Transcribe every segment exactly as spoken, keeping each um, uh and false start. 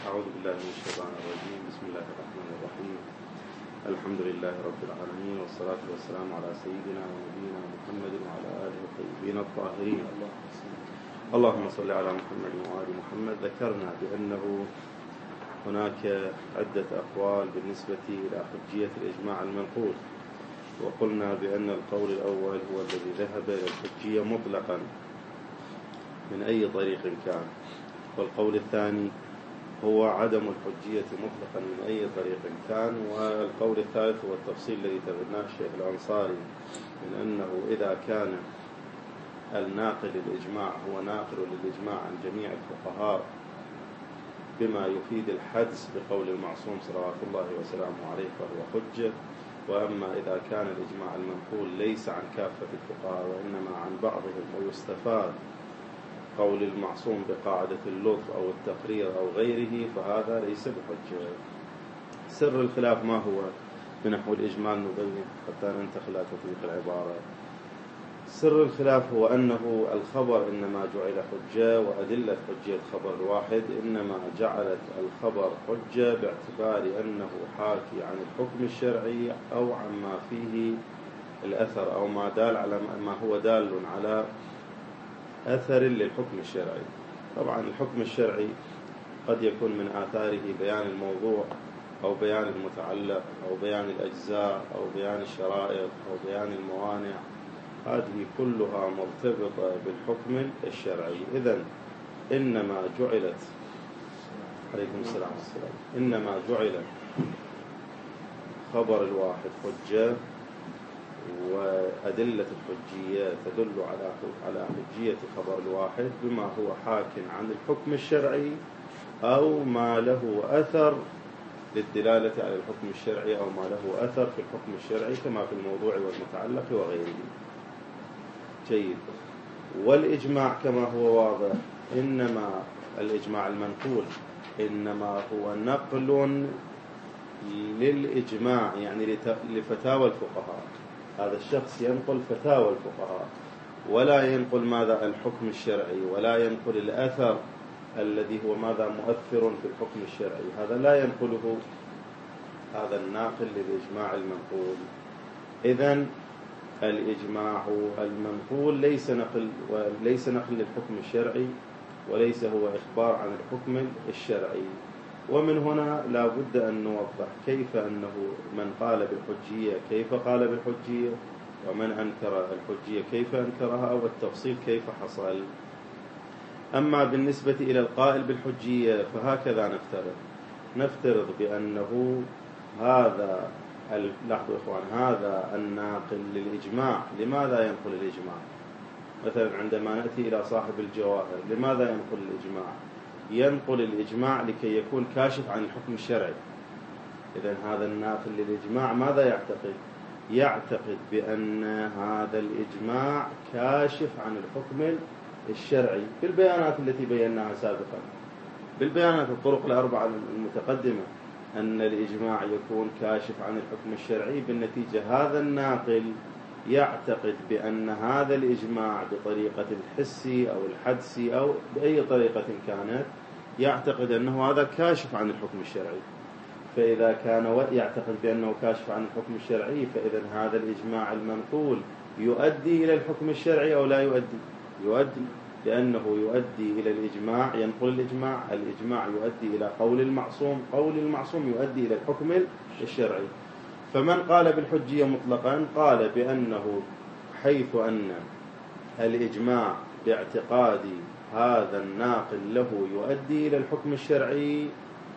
أعوذ بالله من الشيطان الرجيم. بسم الله الرحمن الرحيم. الحمد لله رب العالمين، والصلاة والسلام على سيدنا ونبينا محمد وعلى آله الطيبين الطاهرين. اللهم صل على محمد وآل محمد. ذكرنا بأنه هناك عدة أقوال بالنسبة إلى حجية الإجماع المنقول، وقلنا بأن القول الأول هو الذي ذهب إلى الحجية مطلقا من أي طريق كان، والقول الثاني هو عدم الحجية مطلقا من أي طريق كان، والقول الثالث هو التفصيل الذي تبناه الشيخ الأنصاري من أنه إذا كان الناقل للإجماع هو ناقل للإجماع عن جميع الفقهاء بما يفيد الحدس بقول المعصوم صلوات الله وسلامه عليه فهو حجة. وأما إذا كان الإجماع المنقول ليس عن كافة الفقهاء وإنما عن بعضهم ويستفاد قول المعصوم بقاعدة اللطف أو التقرير أو غيره فهذا ليس بحجة. سر الخلاف ما هو؟ بنحو الإجمال نبين حتى ننتقل إلى تطبيق العبارة. سر الخلاف هو أنه الخبر إنما جعل حجة، وأدلة حجية الخبر الواحد إنما جعلت الخبر حجة باعتبار أنه حاكي عن الحكم الشرعي أو عما فيه الأثر أو ما دال على ما هو دال على أثر للحكم الشرعي. طبعا الحكم الشرعي قد يكون من آثاره بيان الموضوع أو بيان المتعلق أو بيان الأجزاء أو بيان الشرائط أو بيان الموانع، هذه كلها مرتبطة بالحكم الشرعي. إذن إنما جعلت عليكم السلام والسلام إنما جعل خبر الواحد حجة، وأدلة الحجية تدل على على حجية خبر الواحد بما هو حاك عن الحكم الشرعي أو ما له أثر للدلالة على الحكم الشرعي أو ما له أثر في الحكم الشرعي كما في الموضوع والمتعلق وغيره. جيد. والإجماع كما هو واضح إنما الإجماع المنقول إنما هو نقل للإجماع، يعني لفتاوى الفقهاء. هذا الشخص ينقل فتاوى الفقهاء ولا ينقل ماذا الحكم الشرعي، ولا ينقل الأثر الذي هو ماذا مؤثر في الحكم الشرعي، هذا لا ينقله هذا الناقل للإجماع المنقول. إذن الإجماع المنقول ليس نقل وليس نقل للحكم الشرعي وليس هو إخبار عن الحكم الشرعي. ومن هنا لا بد أن نوضح كيف أنه من قال بالحجية كيف قال بالحجية، ومن أنكر الحجية كيف أنكرها، والتفصيل كيف حصل. أما بالنسبة إلى القائل بالحجية فهكذا نفترض نفترض بأنه هذا لاحظوا إخوان هذا الناقل للإجماع لماذا ينقل الإجماع؟ مثلا عندما نأتي إلى صاحب الجواهر لماذا ينقل الإجماع؟ ينقل الإجماع لكي يكون كاشف عن الحكم الشرعي. إذن هذا الناقل للإجماع ماذا يعتقد؟ يعتقد بأن هذا الإجماع كاشف عن الحكم الشرعي بالبيانات التي بيناها سابقا، بالبيانات الطرق الأربعة المتقدمة، أن الإجماع يكون كاشف عن الحكم الشرعي. بالنتيجة هذا الناقل يعتقد بأن هذا الإجماع بطريقة الحسي أو الحدسي أو بأي طريقة كانت يعتقد أنه هذا كاشف عن الحكم الشرعي. فإذا كان يعتقد بأنه كاشف عن الحكم الشرعي فإذا هذا الإجماع المنقول يؤدي إلى الحكم الشرعي أو لا يؤدي؟ يؤدي، لأنه يؤدي إلى الإجماع، ينقل الإجماع، الإجماع يؤدي إلى قول المعصوم، قول المعصوم يؤدي إلى الحكم الشرعي. فمن قال بالحجية مطلقا قال بأنه حيث أن الإجماع باعتقاد هذا الناقل له يؤدي إلى الحكم الشرعي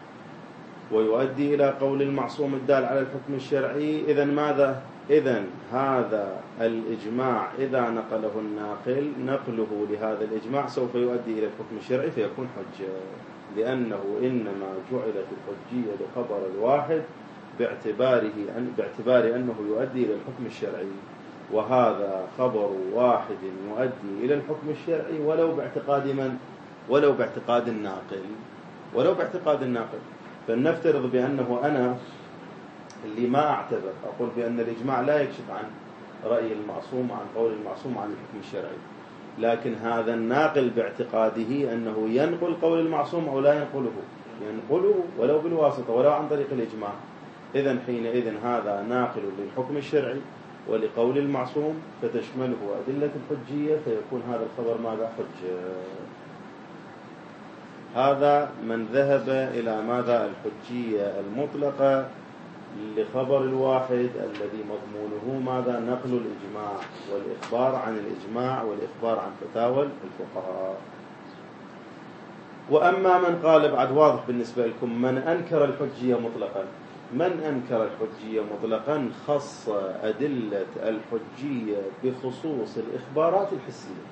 ويؤدي إلى قول المعصوم الدال على الحكم الشرعي، إذن ماذا؟ إذن هذا الإجماع إذا نقله الناقل نقله لهذا الإجماع سوف يؤدي إلى الحكم الشرعي فيكون حجة، لأنه إنما جعلت الحجية لخبر الواحد باعتباره أن باعتبار أنه يؤدي إلى الحكم الشرعي، وهذا خبر واحد يؤدي إلى الحكم الشرعي ولو باعتقاد من؟ ولو باعتقاد الناقل ولو باعتقاد الناقل. فلنفترض بأنه أنا اللي ما أعتبر أقول بأن الإجماع لا يكشف عن رأي المعصوم عن قول المعصوم عن الحكم الشرعي، لكن هذا الناقل باعتقاده أنه ينقل قول المعصوم أو لا ينقله، ينقل ولو بالواسطة ولو عن طريق الإجماع، إذن حينئذ هذا ناقل للحكم الشرعي ولقول المعصوم فتشمله أدلة الحجية، فيكون هذا الخبر ماذا؟ حجة. هذا من ذهب إلى ماذا؟ الحجية المطلقة لخبر الواحد الذي مضمونه ماذا؟ نقل الإجماع والإخبار عن الإجماع والإخبار عن فتاوى الفقهاء. وأما من قال، بعد واضح بالنسبة لكم، من أنكر الحجية مطلقا، من أنكر الحجية مطلقا خص أدلة الحجية بخصوص الإخبارات الحسية،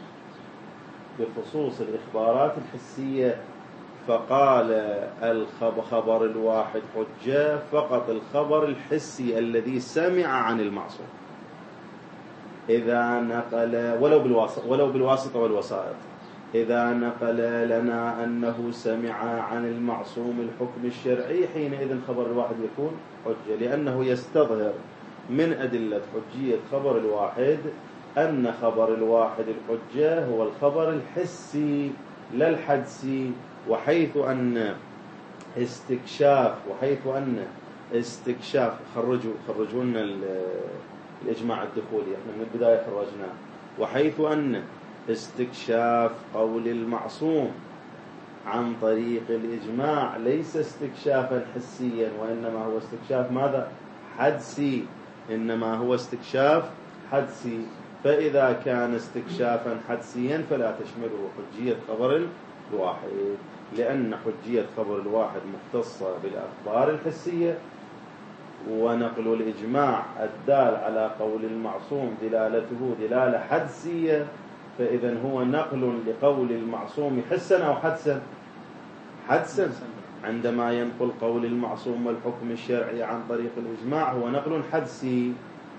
بخصوص الإخبارات الحسية، فقال الخبر الواحد حجة فقط الخبر الحسي الذي سمع عن المعصوم، إذا نقل ولو بالواسطة ولو بالواسطة والوسائط، إذا نقل لنا أنه سمع عن المعصوم الحكم الشرعي، حينئذ خبر الواحد يكون حجة، لأنه يستظهر من أدلة حجية خبر الواحد أن خبر الواحد الحجة هو الخبر الحسي لا الحدسي، وحيث أن استكشاف وحيث أن استكشاف خرجوا خرجوا لنا الإجماع الدخولي، احنا من البداية خرجناه، وحيث أن استكشاف قول المعصوم عن طريق الإجماع ليس استكشافا حسيا، وإنما هو استكشاف ماذا؟ حدسي، إنما هو استكشاف حدسي. فإذا كان استكشافا حدسيا فلا تشمله حجية خبر الواحد، لأن حجية خبر الواحد مختصة بالأخبار الحسية، ونقل الإجماع الدال على قول المعصوم دلالته دلالة حدسية، فإذا هو نقل لقول المعصوم حسا أو حدسا؟ حدسا. عندما ينقل قول المعصوم والحكم الشرعي عن طريق الإجماع هو نقل حدسي،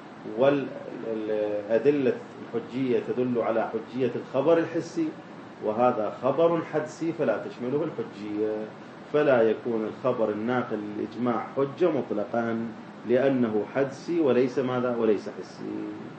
والأدلة الحجية تدل على حجية الخبر الحسي، وهذا خبر حدسي فلا تشمله الحجية، فلا يكون الخبر الناقل للإجماع حجة مطلقا، لأنه حدسي وليس ماذا؟ وليس حسي.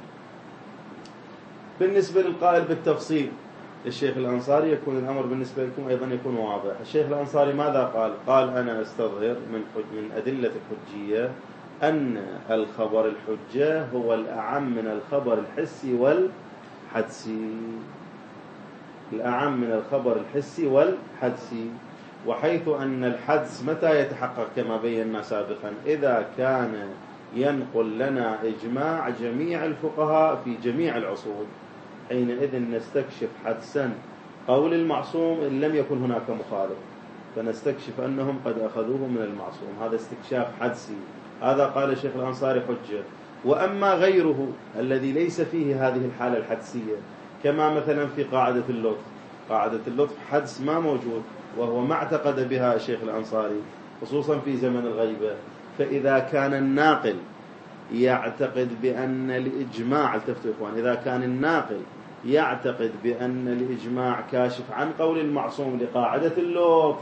بالنسبة للقائل بالتفصيل الشيخ الأنصاري يكون الأمر بالنسبة لكم أيضا يكون واضح. الشيخ الأنصاري ماذا قال؟ قال أنا أستظهر من من أدلة الحجية أن الخبر الحجة هو الأعم من الخبر الحسي والحدسي، الأعم من الخبر الحسي والحدسي، وحيث أن الحدس متى يتحقق كما بينا سابقا؟ إذا كان ينقل لنا إجماع جميع الفقهاء في جميع العصور، حينئذ نستكشف حدسا قول المعصوم إن لم يكن هناك مخالف، فنستكشف أنهم قد أخذوه من المعصوم، هذا استكشاف حدسي، هذا قال الشيخ الأنصاري حجة. وأما غيره الذي ليس فيه هذه الحالة الحدسية، كما مثلا في قاعدة اللطف، قاعدة اللطف حدس ما موجود، وهو ما اعتقد بها الشيخ الأنصاري خصوصا في زمن الغيبة، فإذا كان الناقل يعتقد بأن الإجماع، التفتوا إخوان، إذا كان الناقل يعتقد بأن الإجماع كاشف عن قول المعصوم لقاعدة اللطف،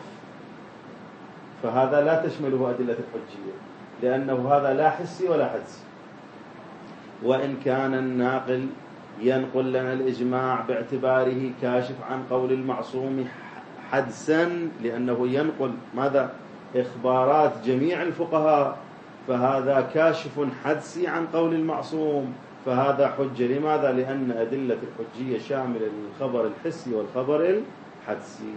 فهذا لا تشمله أدلة الحجية، لأنه هذا لا حسي ولا حدسي. وإن كان الناقل ينقل لنا الإجماع باعتباره كاشف عن قول المعصوم حدسا، لأنه ينقل ماذا؟ إخبارات جميع الفقهاء، فهذا كاشف حدسي عن قول المعصوم، فهذا حجة. لماذا؟ لأن أدلة الحجية شاملة للخبر الحسي والخبر الحدسي.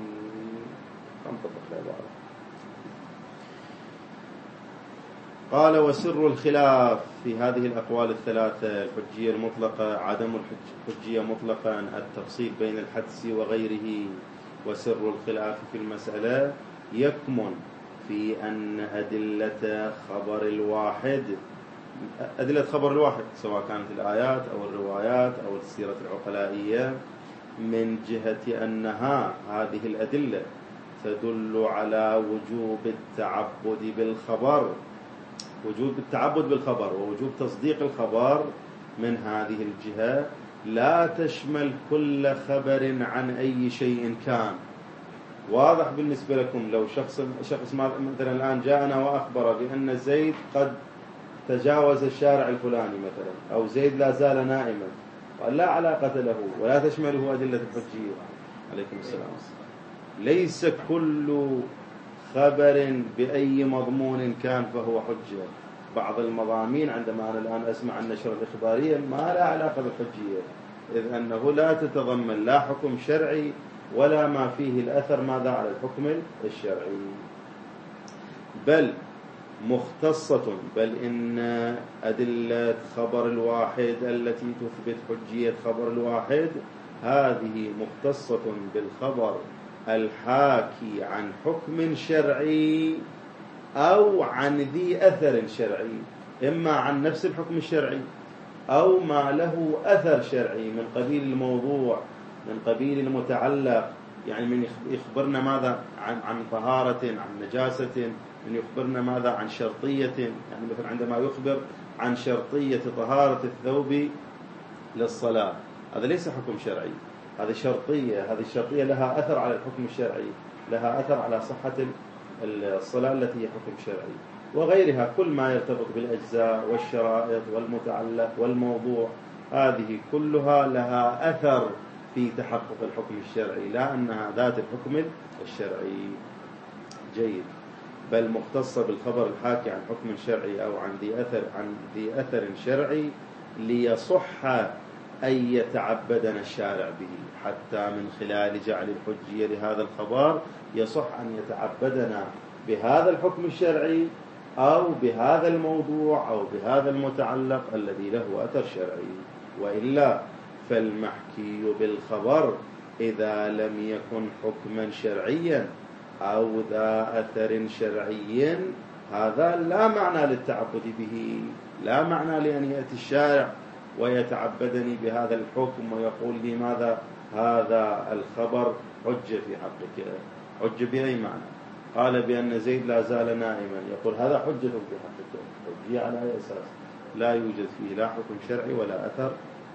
قال وسر الخلاف في هذه الأقوال الثلاثة، الحجية المطلقة، عدم الحجية مطلقا، التفصيل بين الحدس وغيره، وسر الخلاف في المسألة يكمن في أن أدلة خبر الواحد، أدلة خبر الواحد سواء كانت الآيات أو الروايات أو السيرة العقلائية، من جهة أنها هذه الأدلة تدل على وجوب التعبد بالخبر، وجوب التعبد بالخبر ووجوب تصديق الخبر، من هذه الجهة لا تشمل كل خبر عن أي شيء كان. واضح بالنسبة لكم؟ لو شخص شخص مثلا الآن جاءنا وأخبر بأن زيد قد تجاوز الشارع الفلاني مثلا، أو زيد لا زال نائما، قال لا علاقة له ولا تشمله أدلة الحجية. عليكم السلام. ليس كل خبر بأي مضمون كان فهو حجة. بعض المضامين عندما أنا الآن أسمع النشر الإخبارية ما لها علاقة بالحجية، إذ أنه لا تتضمن لا حكم شرعي ولا ما فيه الأثر ماذا على الحكم الشرعي، بل مختصة، بل إن أدلة خبر الواحد التي تثبت حجية خبر الواحد هذه مختصة بالخبر الحاكي عن حكم شرعي أو عن ذي أثر شرعي، إما عن نفس الحكم الشرعي أو ما له أثر شرعي من قبيل الموضوع، من قبيل المتعلق. يعني من يخبرنا ماذا عن عن طهارة، عن نجاسة، من يخبرنا ماذا عن شرطية. يعني مثلا عندما يخبر عن شرطية طهارة الثوب للصلاة، هذا ليس حكم شرعي، هذه شرطية، هذه الشرطية لها أثر على الحكم الشرعي، لها أثر على صحة الصلاة التي هي حكم شرعي. وغيرها كل ما يرتبط بالأجزاء والشرائط والمتعلق والموضوع، هذه كلها لها أثر في تحقق الحكم الشرعي، لا أنها ذات الحكم الشرعي. جيد. بل مختصة بالخبر الحاكي عن حكم شرعي أو عن ذي أثر عن ذي أثر شرعي ليصح أن يتعبدنا الشارع به، حتى من خلال جعل الحجية لهذا الخبر يصح أن يتعبدنا بهذا الحكم الشرعي أو بهذا الموضوع أو بهذا المتعلق الذي له أثر شرعي. وإلا فالمحكي بالخبر إذا لم يكن حكما شرعيا أو ذا أثر شرعي هذا لا معنى للتعبد به، لا معنى لأن يأتي الشارع ويتعبدني بهذا الحكم ويقول لي ماذا هذا الخبر حجة في حقك. حجة بأي معنى؟ قال بأن زيد لا زال نائما، يقول هذا حجة في حقك، حجية على أي أساس؟ لا يوجد فيه لا حكم شرعي ولا أثر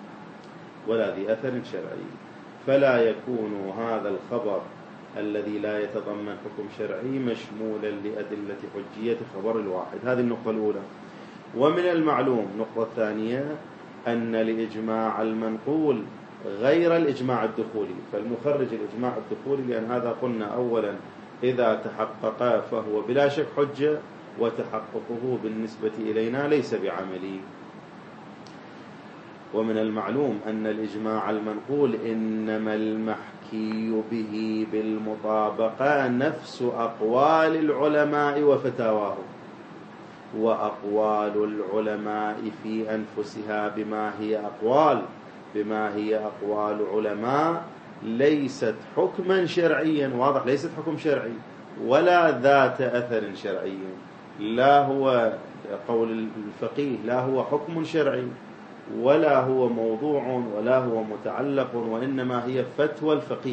ولا ذي أثر شرعي، فلا يكون هذا الخبر الذي لا يتضمن حكم شرعي مشمولا لأدلة حجية خبر الواحد. هذه النقطة الأولى. ومن المعلوم نقطة ثانية أن الإجماع المنقول غير الإجماع الدخولي، فالمخرج الإجماع الدخولي لأن هذا قلنا أولا إذا تحقق فهو بلا شك حجة، وتحققه بالنسبة إلينا ليس بعملي. ومن المعلوم أن الإجماع المنقول إنما المحكي به بالمطابقة نفس أقوال العلماء وفتاواهم، وأقوال العلماء في أنفسها بما هي أقوال بما هي أقوال علماء ليست حكما شرعيا، واضح، ليست حكم شرعي ولا ذات أثر شرعي، لا هو قول الفقيه، لا هو حكم شرعي ولا هو موضوع ولا هو متعلق، وإنما هي فتوى الفقيه.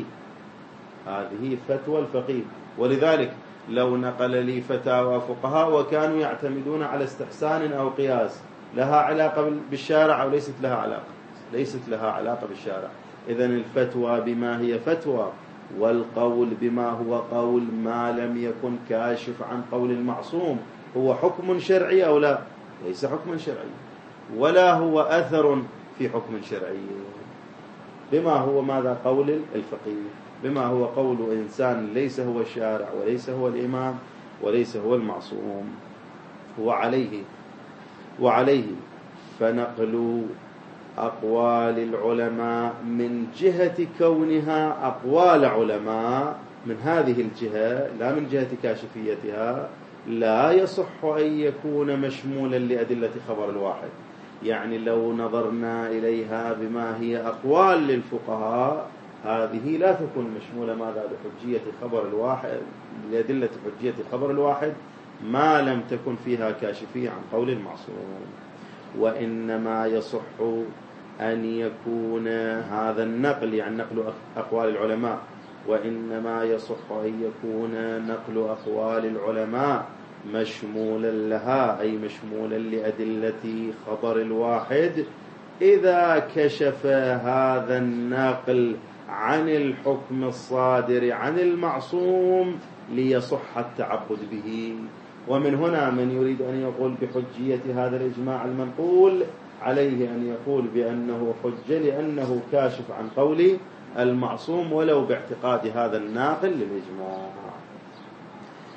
هذه فتوى الفقيه. ولذلك لو نقل لي فتاوى فقهاء وكانوا يعتمدون على استحسان أو قياس لها علاقة بالشارع أو ليست لها علاقة؟ ليست لها علاقة بالشارع. إذن الفتوى بما هي فتوى، والقول بما هو قول ما لم يكن كاشف عن قول المعصوم هو حكم شرعي أو لا؟ ليس حكما شرعي ولا هو أثر في حكم شرعي، بما هو ماذا قول الفقيه، بما هو قول إنسان ليس هو الشارع وليس هو الإمام وليس هو المعصوم. وعليه وعليه فنقل أقوال العلماء من جهة كونها أقوال علماء من هذه الجهة لا من جهة كاشفيتها لا يصح أن يكون مشمولا لأدلة خبر الواحد. يعني لو نظرنا إليها بما هي أقوال للفقهاء هذه لا تكون مشمولة ماذا لحجية خبر الواحد، لأدلة حجية خبر الواحد ما لم تكن فيها كاشفية عن قول المعصوم. وإنما يصح أن يكون هذا النقل، يعني نقل أقوال العلماء، وإنما يصح أن يكون نقل أقوال العلماء مشمولا لها، أي مشمولا لأدلة خبر الواحد إذا كشف هذا النقل عن الحكم الصادر عن المعصوم ليصح التعبد به. ومن هنا من يريد أن يقول بحجية هذا الإجماع المنقول عليه أن يقول بأنه حجة لأنه كاشف عن قول المعصوم ولو باعتقاد هذا الناقل للإجماع.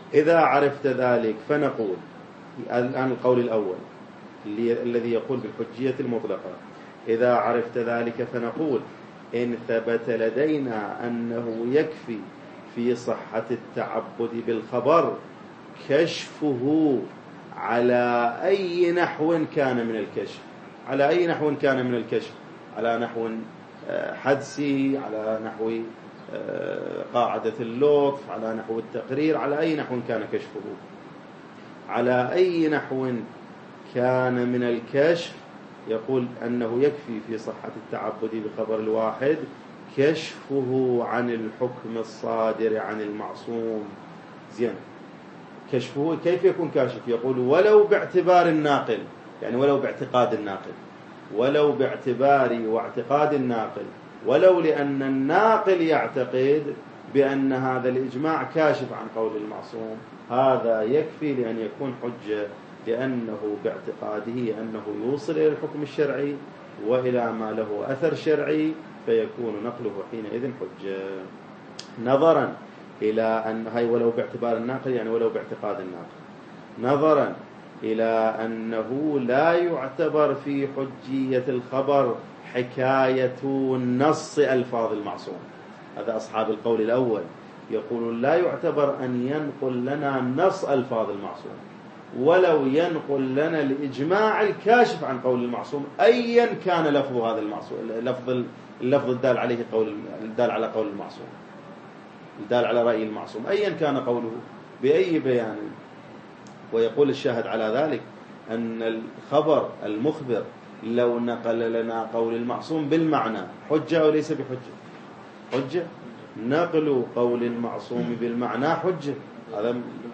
إذا عرفت ذلك فنقول الآن القول الأول الذي يقول بالحجية المطلقة. إذا عرفت ذلك فنقول إن ثبت لدينا أنه يكفي في صحة التعبد بالخبر كشفه على أي نحو كان من الكشف، على أي نحو كان من الكشف، على نحو حدسي، على نحو قاعدة اللطف، على نحو التقرير، على أي نحو كان كشفه، على أي نحو كان من الكشف، يقول أنه يكفي في صحة التعبد بخبر الواحد كشفه عن الحكم الصادر عن المعصوم. زين، كشفه كيف يكون كاشف؟ يقول ولو باعتبار الناقل، يعني ولو باعتقاد الناقل، ولو باعتبار واعتقاد الناقل، ولو لأن الناقل يعتقد بأن هذا الإجماع كاشف عن قول المعصوم، هذا يكفي لأن يكون حجة، لأنه باعتقاده أنه يوصل إلى الحكم الشرعي وإلى ما له أثر شرعي، فيكون نقله حينئذ حجة. نظرا إلى أن هاي ولو باعتبار الناقل، يعني ولو باعتقاد الناقل، نظرا إلى أنه لا يعتبر في حجية الخبر حكاية نص ألفاظ المعصوم. هذا أصحاب القول الأول يقولون لا يعتبر أن ينقل لنا نص ألفاظ المعصوم، ولو ينقل لنا الإجماع الكاشف عن قول المعصوم أيا كان لفظ هذا المعصوم، اللفظ اللفظ الدال عليه قول الدال على قول المعصوم، الدال على رأي المعصوم، أيا كان قوله بأي بيان. ويقول الشاهد على ذلك أن الخبر المخبر لو نقل لنا قول المعصوم بالمعنى حجة أو ليس بحجة؟ حجة. نقل قول المعصوم بالمعنى حجة، هذا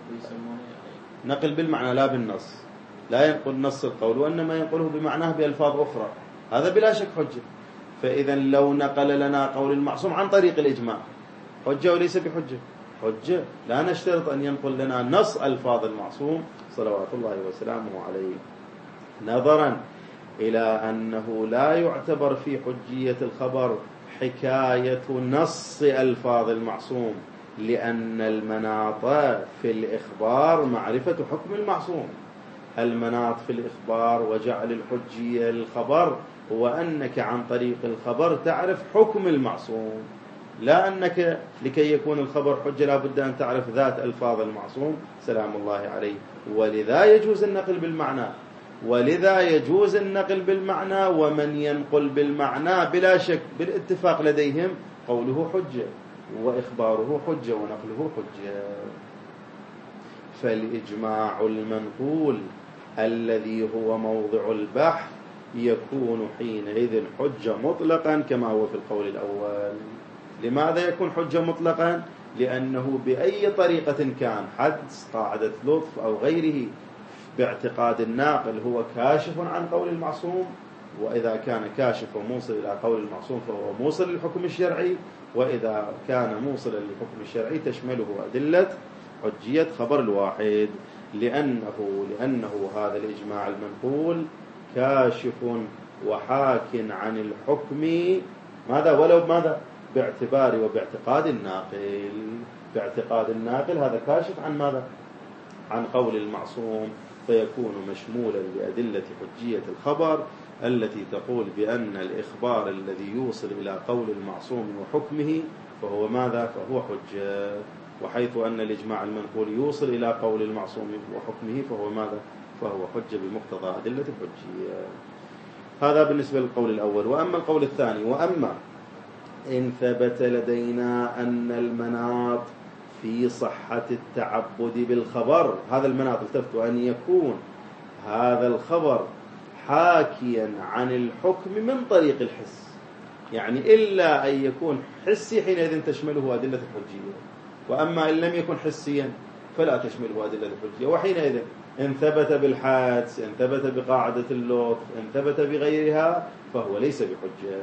نقل بالمعنى لا بالنص، لا ينقل نص القول وإنما ينقله بمعناه بألفاظ أخرى، هذا بلا شك حجة. فإذا لو نقل لنا قول المعصوم عن طريق الإجماع حجة وليس بحجة؟ حجة. لا نشترط أن ينقل لنا نص ألفاظ المعصوم صلوات الله وسلامه عليه. نظرا إلى أنه لا يعتبر في حجية الخبر حكاية نص ألفاظ المعصوم، لأن المناط في الإخبار معرفة حكم المعصوم. المناط في الإخبار وجعل الحجية للخبر هو أنك عن طريق الخبر تعرف حكم المعصوم، لا أنك لكي يكون الخبر حجة لا بد أن تعرف ذات ألفاظ المعصوم سلام الله عليه. ولذا يجوز النقل بالمعنى، ولذا يجوز النقل بالمعنى، ومن ينقل بالمعنى بلا شك بالاتفاق لديهم قوله حجة وإخباره حجة ونقله حجة. فالإجماع المنقول الذي هو موضع البحث يكون حينئذ حجة مطلقا كما هو في القول الأول. لماذا يكون حجة مطلقا؟ لأنه بأي طريقة كان، حدس، قاعدة لطف أو غيره، باعتقاد الناقل هو كاشف عن قول المعصوم، وإذا كان كاشف وموصل إلى قول المعصوم فهو موصل للحكم الشرعي، وإذا كان موصلا للحكم الشرعي تشمله أدلة حجية خبر الواحد، لأنه, لأنه هذا الإجماع المنقول كاشف وحاك عن الحكم ماذا ولو ماذا باعتبار وباعتقاد الناقل. باعتقاد الناقل هذا كاشف عن ماذا؟ عن قول المعصوم، فيكون مشمولا لأدلة حجية الخبر التي تقول بأن الإخبار الذي يوصل إلى قول المعصوم وحكمه فهو ماذا؟ فهو حجة. وحيث أن الإجماع المنقول يوصل إلى قول المعصوم وحكمه فهو ماذا؟ فهو حجة بمقتضى أدلة الحجية. هذا بالنسبة للقول الأول. وأما القول الثاني، وأما إن ثبت لدينا أن المناط في صحة التعبد بالخبر، هذا المناط التفتوا أن يكون هذا الخبر حاكيا عن الحكم من طريق الحس، يعني إلا أن يكون حسي حينئذ تشمله أدلة الحجية، وأما إن لم يكن حسيا فلا تشمله أدلة الحجية. وحينئذ إن ثبت بالحادث، إن ثبت بقاعدة اللطف، إن ثبت بغيرها فهو ليس بحجة.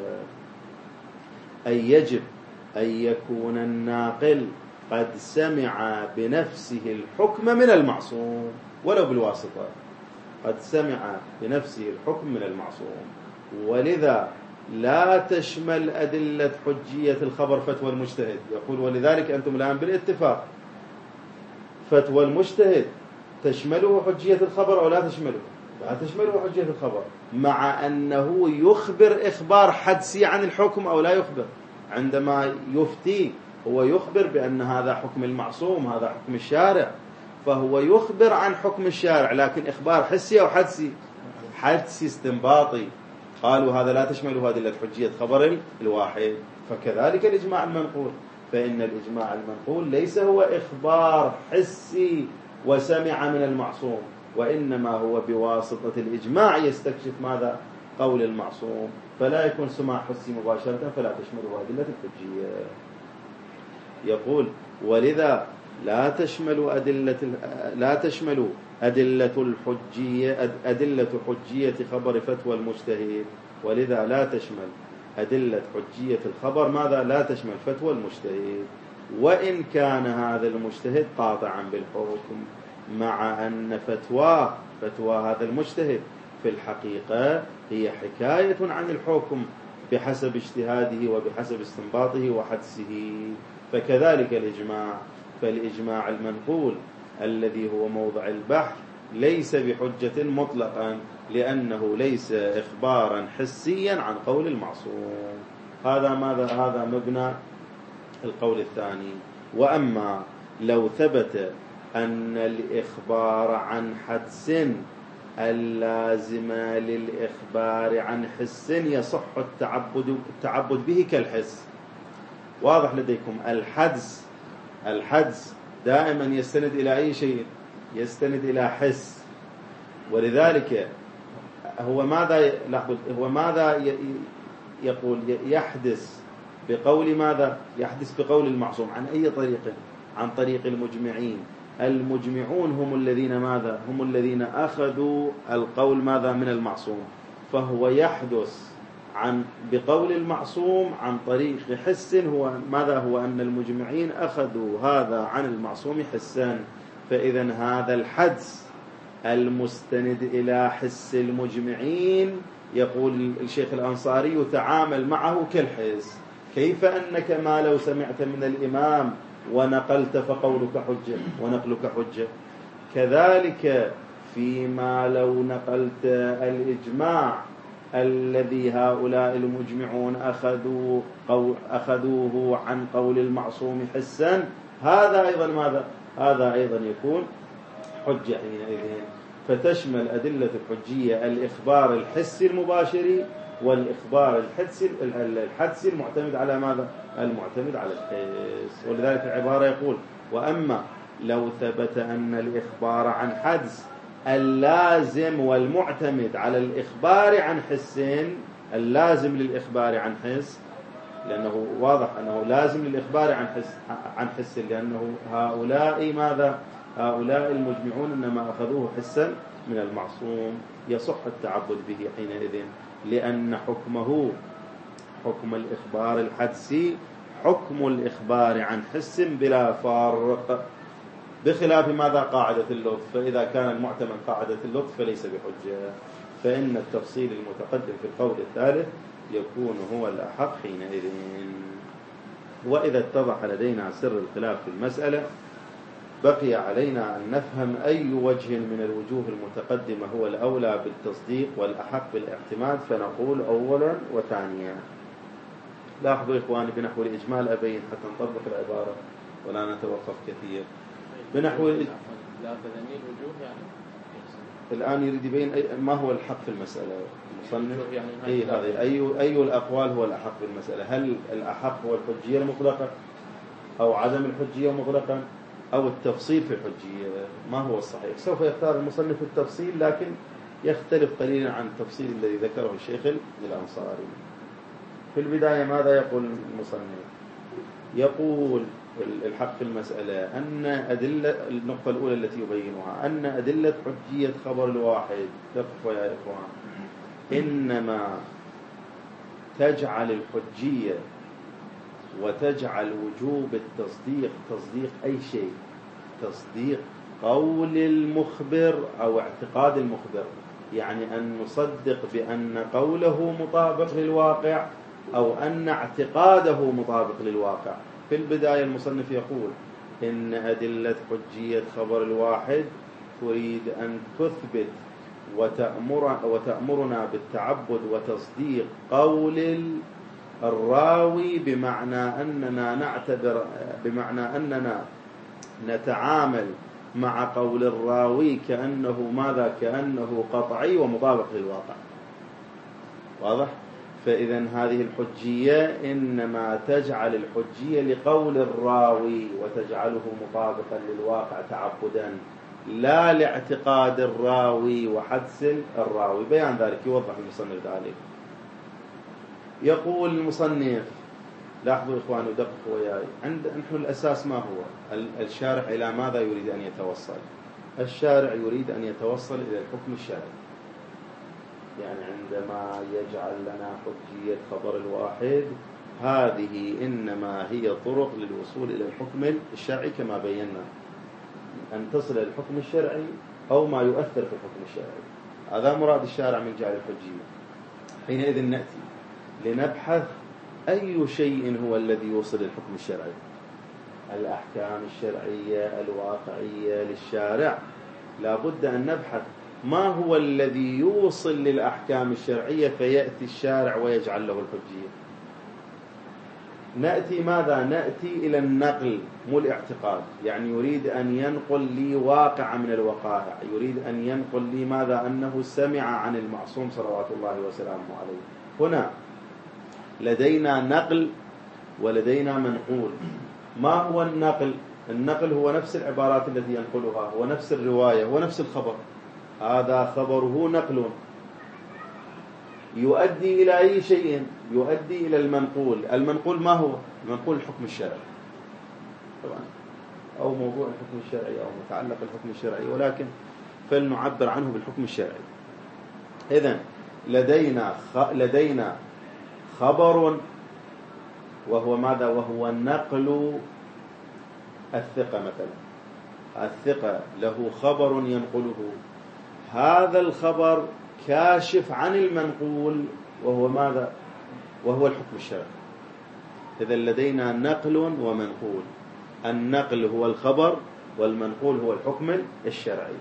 أي يجب أن يكون الناقل قد سمع بنفسه الحكم من المعصوم ولو بالواسطة، قد سمع بنفسه الحكم من المعصوم. ولذا لا تشمل أدلة حجية الخبر فتوى المجتهد. يقول ولذلك أنتم الآن بالاتفاق فتوى المجتهد تشمله حجية الخبر أو لا تشمله؟ لا تشمله حجية الخبر، مع أنه يخبر إخبار حدسي عن الحكم أو لا يخبر. عندما يفتي هو يخبر بأن هذا حكم المعصوم، هذا حكم الشارع، فهو يخبر عن حكم الشارع، لكن إخبار حسي أو حدسي؟ حدسي استنباطي. قالوا هذا لا تشمله أدلة حجية خبر الواحد. فكذلك الإجماع المنقول، فإن الإجماع المنقول ليس هو إخبار حسي وسمع من المعصوم، وإنما هو بواسطة الإجماع يستكشف ماذا؟ قول المعصوم، فلا يكون سماع حسي مباشرة، فلا تشمله أدلة الحجية. يقول ولذا لا تشمل أدلة لا تشمل أدلة الحجية أدلة حجية خبر فتوى المجتهد، ولذا لا تشمل أدلة حجية الخبر ماذا؟ لا تشمل فتوى المجتهد، وإن كان هذا المجتهد قاطعا بالحكم، مع أن فتوى فتوى هذا المجتهد في الحقيقة هي حكاية عن الحكم بحسب اجتهاده وبحسب استنباطه وحدسه. فكذلك الإجماع، فالإجماع المنقول الذي هو موضع البحث ليس بحجة مطلقا، لأنه ليس إخبارا حسيا عن قول المعصوم. هذا ماذا؟ هذا مبنى القول الثاني. وأما لو ثبت أن الإخبار عن حدس اللازم للإخبار عن حس يصح التعبد التعبد به كالحس. واضح لديكم؟ الحدس الحدس دائما يستند إلى أي شيء؟ يستند إلى حس. ولذلك هو ماذا لاحظوا هو ماذا يقول؟ يحدث بقول ماذا؟ يحدث بقول المعصوم. عن أي طريق؟ عن طريق المجمعين. المجمعون هم الذين ماذا؟ هم الذين أخذوا القول ماذا؟ من المعصوم. فهو يحدث عن بقول المعصوم عن طريق حس. هو ماذا؟ هو أن المجمعين أخذوا هذا عن المعصوم حسا. فإذا هذا الحدس المستند إلى حس المجمعين، يقول الشيخ الأنصاري، يتعامل معه كالحس. كيف أنك ما لو سمعت من الإمام ونقلت فقولك حجة ونقلك حجة، كذلك فيما لو نقلت الإجماع الذي هؤلاء المجمعون أخذوا قول أخذوه عن قول المعصوم حسا، هذا أيضا ماذا؟ هذا أيضا يكون حجة حينئذ. فتشمل أدلة الحجية الإخبار الحسي المباشر والإخبار الحدسي الحدسي المعتمد على ماذا؟ المعتمد على الحس. ولذلك العبارة يقول وأما لو ثبت أن الإخبار عن حدس اللازم والمعتمد على الإخبار عن حس، اللازم للإخبار عن حس، لأنه واضح أنه لازم للإخبار عن حس عن حس لأنه هؤلاء ماذا؟ هؤلاء المجمعون إنما أخذوه حسا من المعصوم، يصح التعبد به حينئذ، لأن حكمه حكم الإخبار الحدسي حكم الإخبار عن حس بلا فرق، بخلاف ماذا؟ قاعدة اللطف. فإذا كان المعتمد قاعدة اللطف فليس بحجة. فإن التفصيل المتقدم في القول الثالث يكون هو الأحق حينئذ. وإذا اتضح لدينا سر الخلاف في المسألة، بقي علينا أن نفهم أي وجه من الوجوه المتقدمة هو الأولى بالتصديق والأحق بالاعتماد، فنقول أولا وثانيا. لاحظوا إخواني بنحو الإجمال أبين حتى نطبق العبارة ولا نتوقف كثير. بنحو الوجوه يعني الآن يريد يبين ما هو الحق في المسألة المصنف. أي هذه أي أي الأقوال هو الأحق في المسألة؟ هل الأحق هو الحجية المطلقة أو عدم الحجية مطلقا أو التفصيل في الحجية؟ ما هو الصحيح؟ سوف يختار المصنف التفصيل، لكن يختلف قليلا عن التفصيل الذي ذكره الشيخ الأنصاري. في البداية ماذا يقول المصنف؟ يقول الحق في المسألة أن أدلة النقطة الأولى التي يبينها أن أدلة حجية خبر الواحد، تقف يا إخوان، إنما تجعل الحجية وتجعل وجوب التصديق تصديق أي شيء، تصديق قول المخبر أو اعتقاد المخبر، يعني أن نصدق بأن قوله مطابق للواقع أو أن اعتقاده مطابق للواقع. في البداية المصنف يقول إن أدلة حجية خبر الواحد تريد أن تثبت وتأمر وتأمرنا بالتعبد وتصديق قول الراوي، بمعنى أننا نعتبر بمعنى أننا نتعامل مع قول الراوي كأنه ماذا؟ كأنه قطعي ومطابق للواقع. واضح؟ فإذا هذه الحجية إنما تجعل الحجية لقول الراوي وتجعله مطابقا للواقع تعبدا، لا لاعتقاد الراوي وحدس الراوي. بيان ذلك يوضح المصنف ذلك. يقول المصنف، لاحظوا إخواني ودققوا وياي، عند نحن الأساس ما هو؟ الشارع إلى ماذا يريد أن يتوصل؟ الشارع يريد أن يتوصل إلى الحكم الشرعي. يعني عندما يجعل لنا حجية خبر الواحد، هذه إنما هي طرق للوصول إلى الحكم الشرعي كما بينا، أن تصل إلى الحكم الشرعي أو ما يؤثر في الحكم الشرعي. هذا مراد الشارع من جعل الحجية. حينئذ نأتي لنبحث أي شيء هو الذي يوصل الحكم الشرعي. الأحكام الشرعية الواقعية للشارع، لا بد أن نبحث ما هو الذي يوصل للأحكام الشرعية فيأتي الشارع ويجعل له الحجية. نأتي ماذا؟ نأتي إلى النقل مو الاعتقاد. يعني يريد أن ينقل لي واقع من الوقائع، يريد أن ينقل لي ماذا؟ أنه سمع عن المعصوم صلوات الله وسلامه عليه. هنا لدينا نقل ولدينا منقول. ما هو النقل؟ النقل هو نفس العبارات التي ينقلها، هو نفس الرواية، هو نفس الخبر. هذا خبره نقل يؤدي إلى أي شيء؟ يؤدي إلى المنقول. المنقول ما هو؟ المنقول الحكم الشرعي طبعا، أو موضوع الحكم الشرعي أو متعلق الحكم الشرعي، ولكن فلنعبر عنه بالحكم الشرعي. إذن لدينا خ... لدينا خبر وهو ماذا؟ وهو نقل الثقة مثلا. الثقة له خبر ينقله، هذا الخبر كاشف عن المنقول وهو ماذا؟ وهو الحكم الشرعي. إذا لدينا نقل ومنقول. النقل هو الخبر والمنقول هو الحكم الشرعي.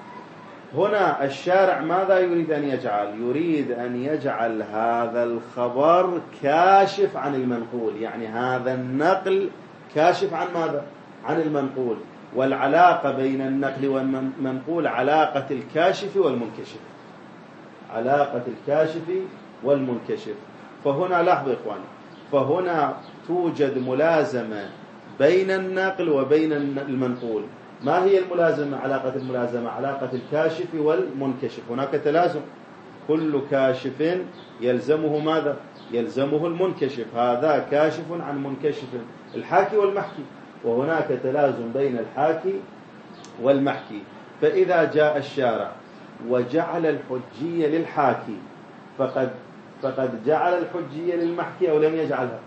هنا الشارع ماذا يريد أن يجعل؟ يريد أن يجعل هذا الخبر كاشف عن المنقول. يعني هذا النقل كاشف عن ماذا؟ عن المنقول. والعلاقة بين النقل والمنقول علاقة الكاشف والمنكشف، علاقة الكاشف والمنكشف. فهنا لاحظوا إخواني، فهنا توجد ملازمة بين النقل وبين المنقول. ما هي الملازمة؟ علاقة الملازمة علاقة الكاشف والمنكشف. هناك تلازم، كل كاشف يلزمه ماذا؟ يلزمه المنكشف. هذا كاشف عن منكشف، الحاكي والمحكي، وهناك تلازم بين الحاكي والمحكي. فإذا جاء الشارع وجعل الحجية للحاكي فقد فقد جعل الحجية للمحكي أو لم يجعلها؟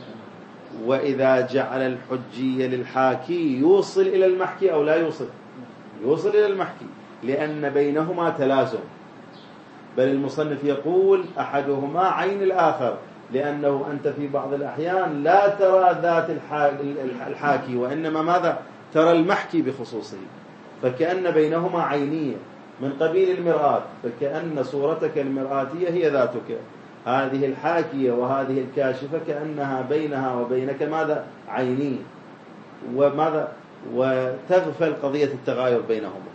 وإذا جعل الحجية للحاكي يوصل إلى المحكي أو لا يوصل؟ يوصل إلى المحكي، لأن بينهما تلازم. بل المصنف يقول أحدهما عين الآخر، لأنه أنت في بعض الأحيان لا ترى ذات الحاكي وإنما ماذا؟ ترى المحكي بخصوصه. فكأن بينهما عينية من قبيل المرآة، فكأن صورتك المرآتية هي ذاتك. هذه الحاكية وهذه الكاشفة كأنها بينها وبينك ماذا؟ عينية. وماذا؟ وتغفل قضية التغاير بينهما.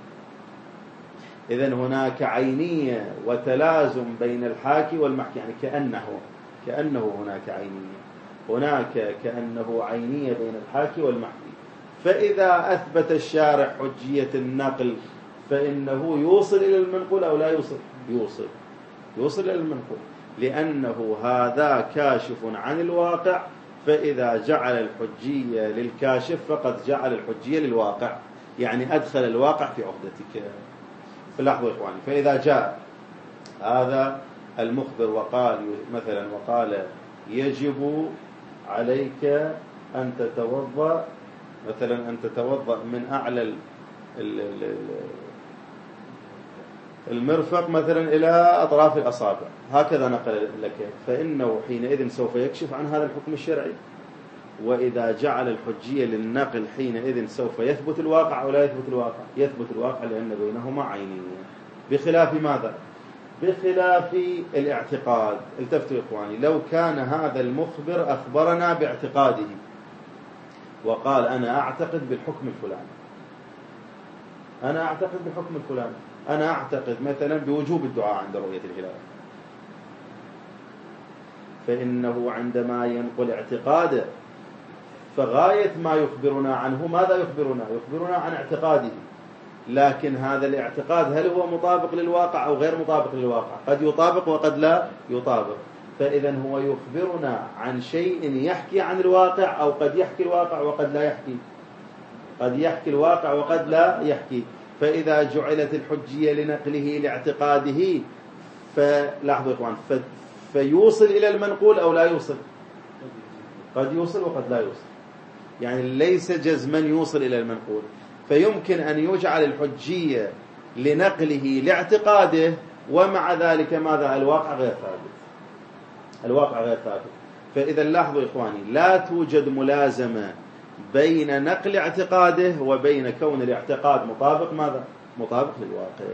إذن هناك عينية وتلازم بين الحاكي والمحكي. يعني كأنه كأنه هناك عينية، هناك كأنه عينية بين الحاكي والمحكي. فإذا أثبت الشارع حجية النقل فإنه يوصل إلى المنقول أو لا يوصل؟ يوصل يوصل إلى المنقول، لأنه هذا كاشف عن الواقع. فإذا جعل الحجية للكاشف فقد جعل الحجية للواقع، يعني أدخل الواقع في عقدتك. فلاحظوا إخواني، فإذا جاء هذا المخبر وقال مثلا وقال يجب عليك أن تتوضأ مثلا أن تتوضأ من أعلى المرفق مثلا إلى أطراف الأصابع، هكذا نقل لك، فإنه حينئذ سوف يكشف عن هذا الحكم الشرعي. وإذا جعل الحجية للنقل حينئذ سوف يثبت الواقع أو لا يثبت الواقع؟ يثبت الواقع لأن بينهما عينية. بخلاف ماذا؟ بخلاف الاعتقاد. التفتوا يا إخواني، لو كان هذا المخبر أخبرنا باعتقاده وقال أنا أعتقد بالحكم الفلاني، أنا أعتقد بالحكم الفلاني، أنا أعتقد مثلا بوجوب الدعاء عند رؤية الهلال، فإنه عندما ينقل اعتقاده فغاية ما يخبرنا عنه ماذا يخبرنا؟ يخبرنا عن اعتقاده، لكن هذا الاعتقاد هل هو مطابق للواقع أو غير مطابق للواقع؟ قد يطابق وقد لا يطابق. فإذا هو يخبرنا عن شيء يحكي عن الواقع، أو قد يحكي الواقع وقد لا يحكي، قد يحكي الواقع وقد لا يحكي. فإذا جعلت الحجية لنقله لاعتقاده فلاحظوا يا إخوان، فيوصل إلى المنقول أو لا يوصل؟ قد يوصل وقد لا يوصل، يعني ليس جزما يوصل إلى المنقول. فيمكن أن يجعل الحجية لنقله لاعتقاده ومع ذلك ماذا؟ الواقع غير ثابت، الواقع غير ثابت. فإذا لاحظوا إخواني، لا توجد ملازمة بين نقل اعتقاده وبين كون الاعتقاد مطابق ماذا؟ مطابق للواقع.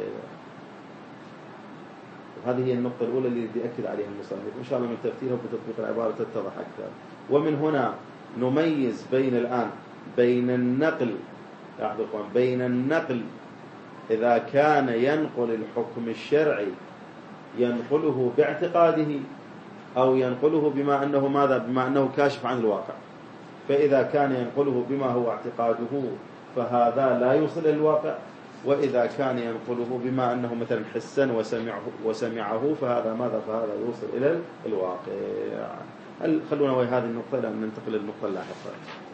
هذه هي النقطة الأولى اللي بدي أكد عليها المصنف، إن شاء الله من تفسيرها وتطبيق العبارة تتضح أكثر. ومن هنا نميز بين الآن بين النقل، بين النقل إذا كان ينقل الحكم الشرعي ينقله باعتقاده أو ينقله بما أنه ماذا؟ بما أنه كاشف عن الواقع. فإذا كان ينقله بما هو اعتقاده فهذا لا يوصل إلى الواقع، وإذا كان ينقله بما أنه مثلا حسا وسمعه, وسمعه فهذا ماذا؟ فهذا يوصل إلى الواقع. خلونا وهي هذه النقطة لأن ننتقل للنقطة اللاحقة.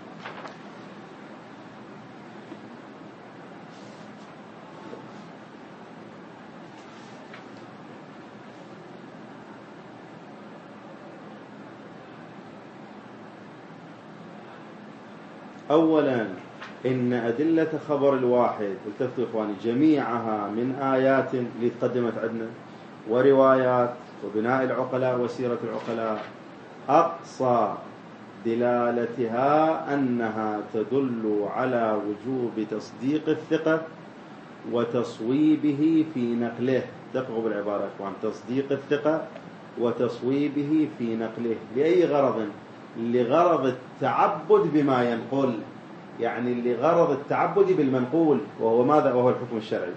أولا إن أدلة خبر الواحد، التفتوا إخواني، جميعها من آيات اللي تقدمت عندنا وروايات وبناء العقلاء وسيرة العقلاء، أقصى دلالتها أنها تدل على وجوب تصديق الثقة وتصويبه في نقله. دققوا بالعبارة إخوان، تصديق الثقة وتصويبه في نقله. لأي غرض؟ لغرض التعبد بما ينقل، يعني لغرض التعبد بالمنقول وهو ماذا؟ وهو الحكم الشرعي.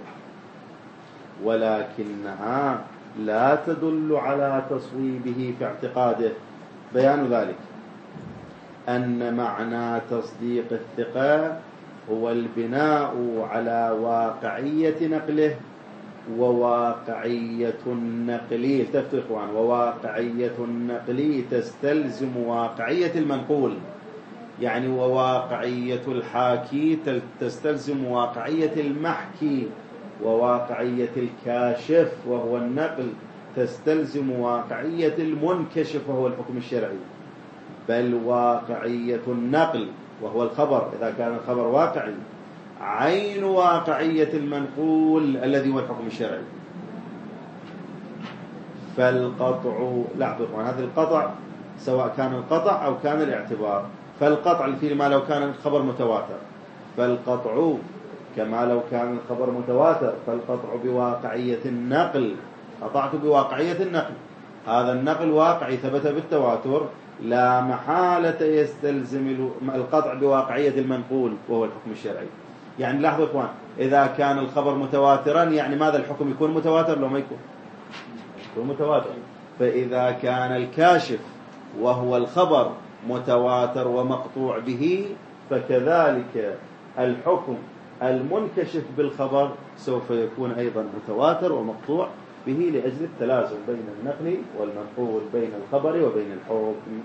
ولكنها لا تدل على تصويبه في اعتقاده. بيان ذلك أن معنى تصديق الثقة هو البناء على واقعية نقله وواقعية النقل، التفتوا إخوان، وواقعية النقل تستلزم واقعية المنقول، يعني وواقعية الحاكي تستلزم واقعية المحكي، وواقعية الكاشف وهو النقل تستلزم واقعية المنكشف وهو الحكم الشرعي. بل واقعية النقل وهو الخبر إذا كان الخبر واقعي عين واقعية المنقول الذي هو الحكم الشرعي. فالقطع، لاحظوا هذا القطع سواء كان القطع أو كان الاعتبار. فالقطع في ما لو كان الخبر متواتر، فالقطع كما لو كان الخبر متواتر، فالقطع بواقعية النقل، قطعت بواقعية النقل، هذا النقل واقعي ثبت بالتواتر، لا محالة يستلزم القطع بواقعية المنقول وهو الحكم الشرعي. يعني لاحظوا إخوان، إذا كان الخبر متواترا يعني ماذا؟ الحكم يكون متواتر لو ما يكون يكون متواتر. فإذا كان الكاشف وهو الخبر متواتر ومقطوع به، فكذلك الحكم المنكشف بالخبر سوف يكون أيضا متواتر ومقطوع به لأجل التلازم بين النقل والمنقول، بين الخبر وبين الحكم.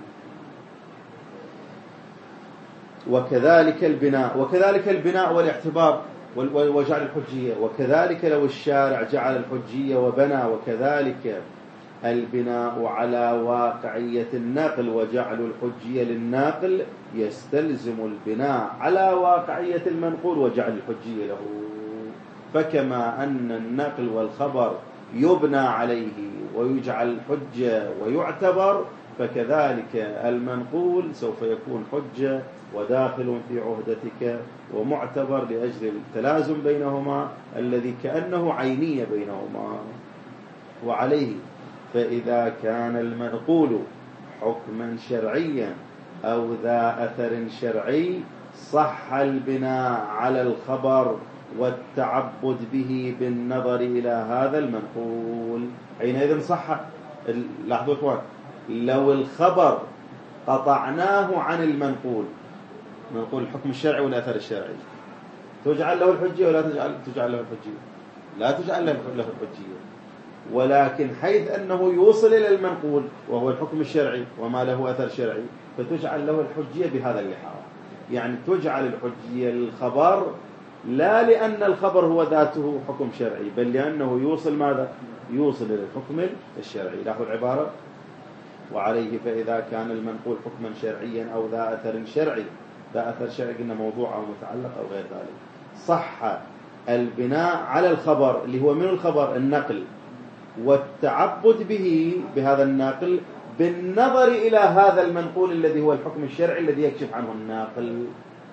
وكذلك البناء وكذلك البناء والاعتبار وجعل الحجية، وكذلك لو الشارع جعل الحجية وبنى، وكذلك البناء على واقعية النقل وجعل الحجية للناقل يستلزم البناء على واقعية المنقول وجعل الحجية له. فكما أن النقل والخبر يبنى عليه ويجعل حجة ويعتبر، فكذلك المنقول سوف يكون حجة وداخل في عهدتك ومعتبر لأجل التلازم بينهما الذي كأنه عينية بينهما. وعليه فإذا كان المنقول حكما شرعيا أو ذا أثر شرعي صح البناء على الخبر والتعبد به بالنظر إلى هذا المنقول. حينئذ صح. لاحظوا إخوان، لو الخبر قطعناه عن المنقول، منقول الحكم الشرعي والأثر الشرعي، تجعل له الحجية ولا تجعل تجعل له الحجية؟ لا تجعل له الحجية. ولكن حيث أنه يوصل إلى المنقول وهو الحكم الشرعي وما له أثر شرعي، فتجعل له الحجية بهذا اللحاظ. يعني تجعل الحجية للخبر لا لأن الخبر هو ذاته حكم شرعي، بل لأنه يوصل ماذا؟ يوصل إلى الحكم الشرعي. لاحظوا العبارة: وعليه فإذا كان المنقول حكما شرعيا أو ذا أثر شرعي، ذا أثر شرعي قلنا موضوع أو متعلق أو غير ذلك، صح البناء على الخبر اللي هو من الخبر النقل والتعبد به بهذا الناقل بالنظر إلى هذا المنقول الذي هو الحكم الشرعي الذي يكشف عنه الناقل.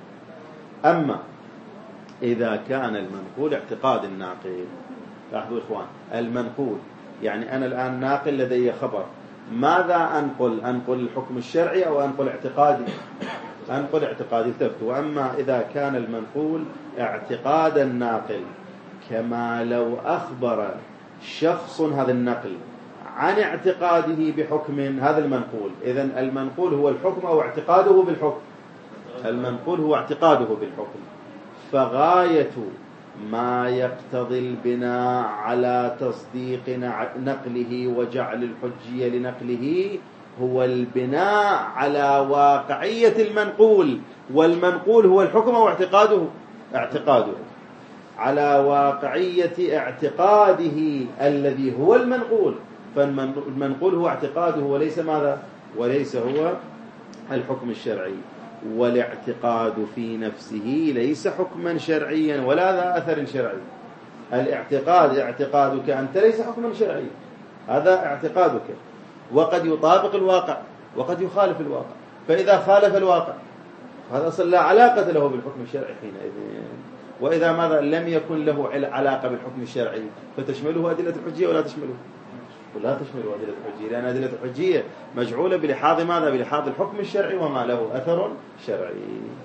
أما إذا كان المنقول اعتقاد الناقل، لاحظوا إخوان، المنقول يعني أنا الآن ناقل لدي خبر، ماذا أنقل؟ أنقل الحكم الشرعي أو أنقل اعتقادي؟ أنقل اعتقادي ثبت. وأما إذا كان المنقول اعتقاد الناقل، كما لو أخبر شخص هذا النقل عن اعتقاده بحكم، هذا المنقول. إذن المنقول هو الحكم أو اعتقاده بالحكم؟ المنقول هو اعتقاده بالحكم. فغاية ما يقتضي البناء على تصديق نقله وجعل الحجية لنقله هو البناء على واقعية المنقول، والمنقول هو الحكم أو اعتقاده؟ اعتقاده، على واقعية اعتقاده الذي هو المنقول. فالمنقول هو اعتقاده وليس ماذا؟ وليس هو الحكم الشرعي. والاعتقاد في نفسه ليس حكما شرعيا ولا ذا أثر شرعي. الاعتقاد اعتقادك أنت ليس حكما شرعي، هذا اعتقادك، وقد يطابق الواقع وقد يخالف الواقع. فإذا خالف الواقع هذا أصلا لا علاقة له بالحكم الشرعي حينئذ. وإذا ماذا لم يكن له علاقة بالحكم الشرعي فتشمله أدلة الحجية ولا تشمله؟ ولا تشمله أدلة الحجية، لأن أدلة الحجية مجعولة بلحاظ ماذا؟ بلحاظ الحكم الشرعي وما له أثر شرعي.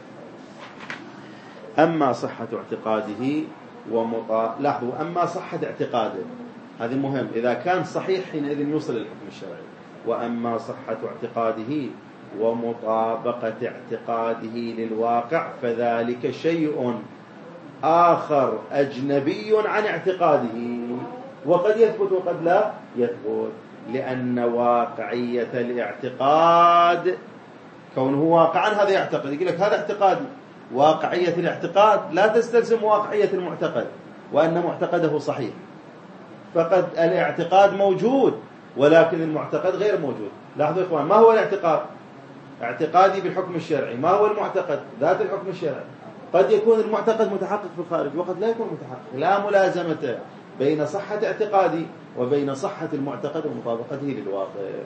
أما صحة اعتقاده ومطا... لاحظوا، أما صحة اعتقاده هذا مهم، إذا كان صحيح حينئذ يوصل للحكم الشرعي. وأما صحة اعتقاده ومطابقة اعتقاده للواقع فذلك شيء آخر أجنبي عن اعتقاده، وقد يثبت وقد لا يثبت. لأن واقعية الاعتقاد كونه واقعا هذا يعتقد، يقول لك هذا اعتقادي. واقعية الاعتقاد لا تستلزم واقعية المعتقد وأن معتقده صحيح. فقد الاعتقاد موجود ولكن المعتقد غير موجود. لاحظوا إخوان، ما هو الاعتقاد؟ اعتقادي بالحكم الشرعي. ما هو المعتقد؟ ذات الحكم الشرعي. قد يكون المعتقد متحقق في الخارج وقد لا يكون متحقق. لا ملازمة بين صحة اعتقادي وبين صحة المعتقد ومطابقته للواقع،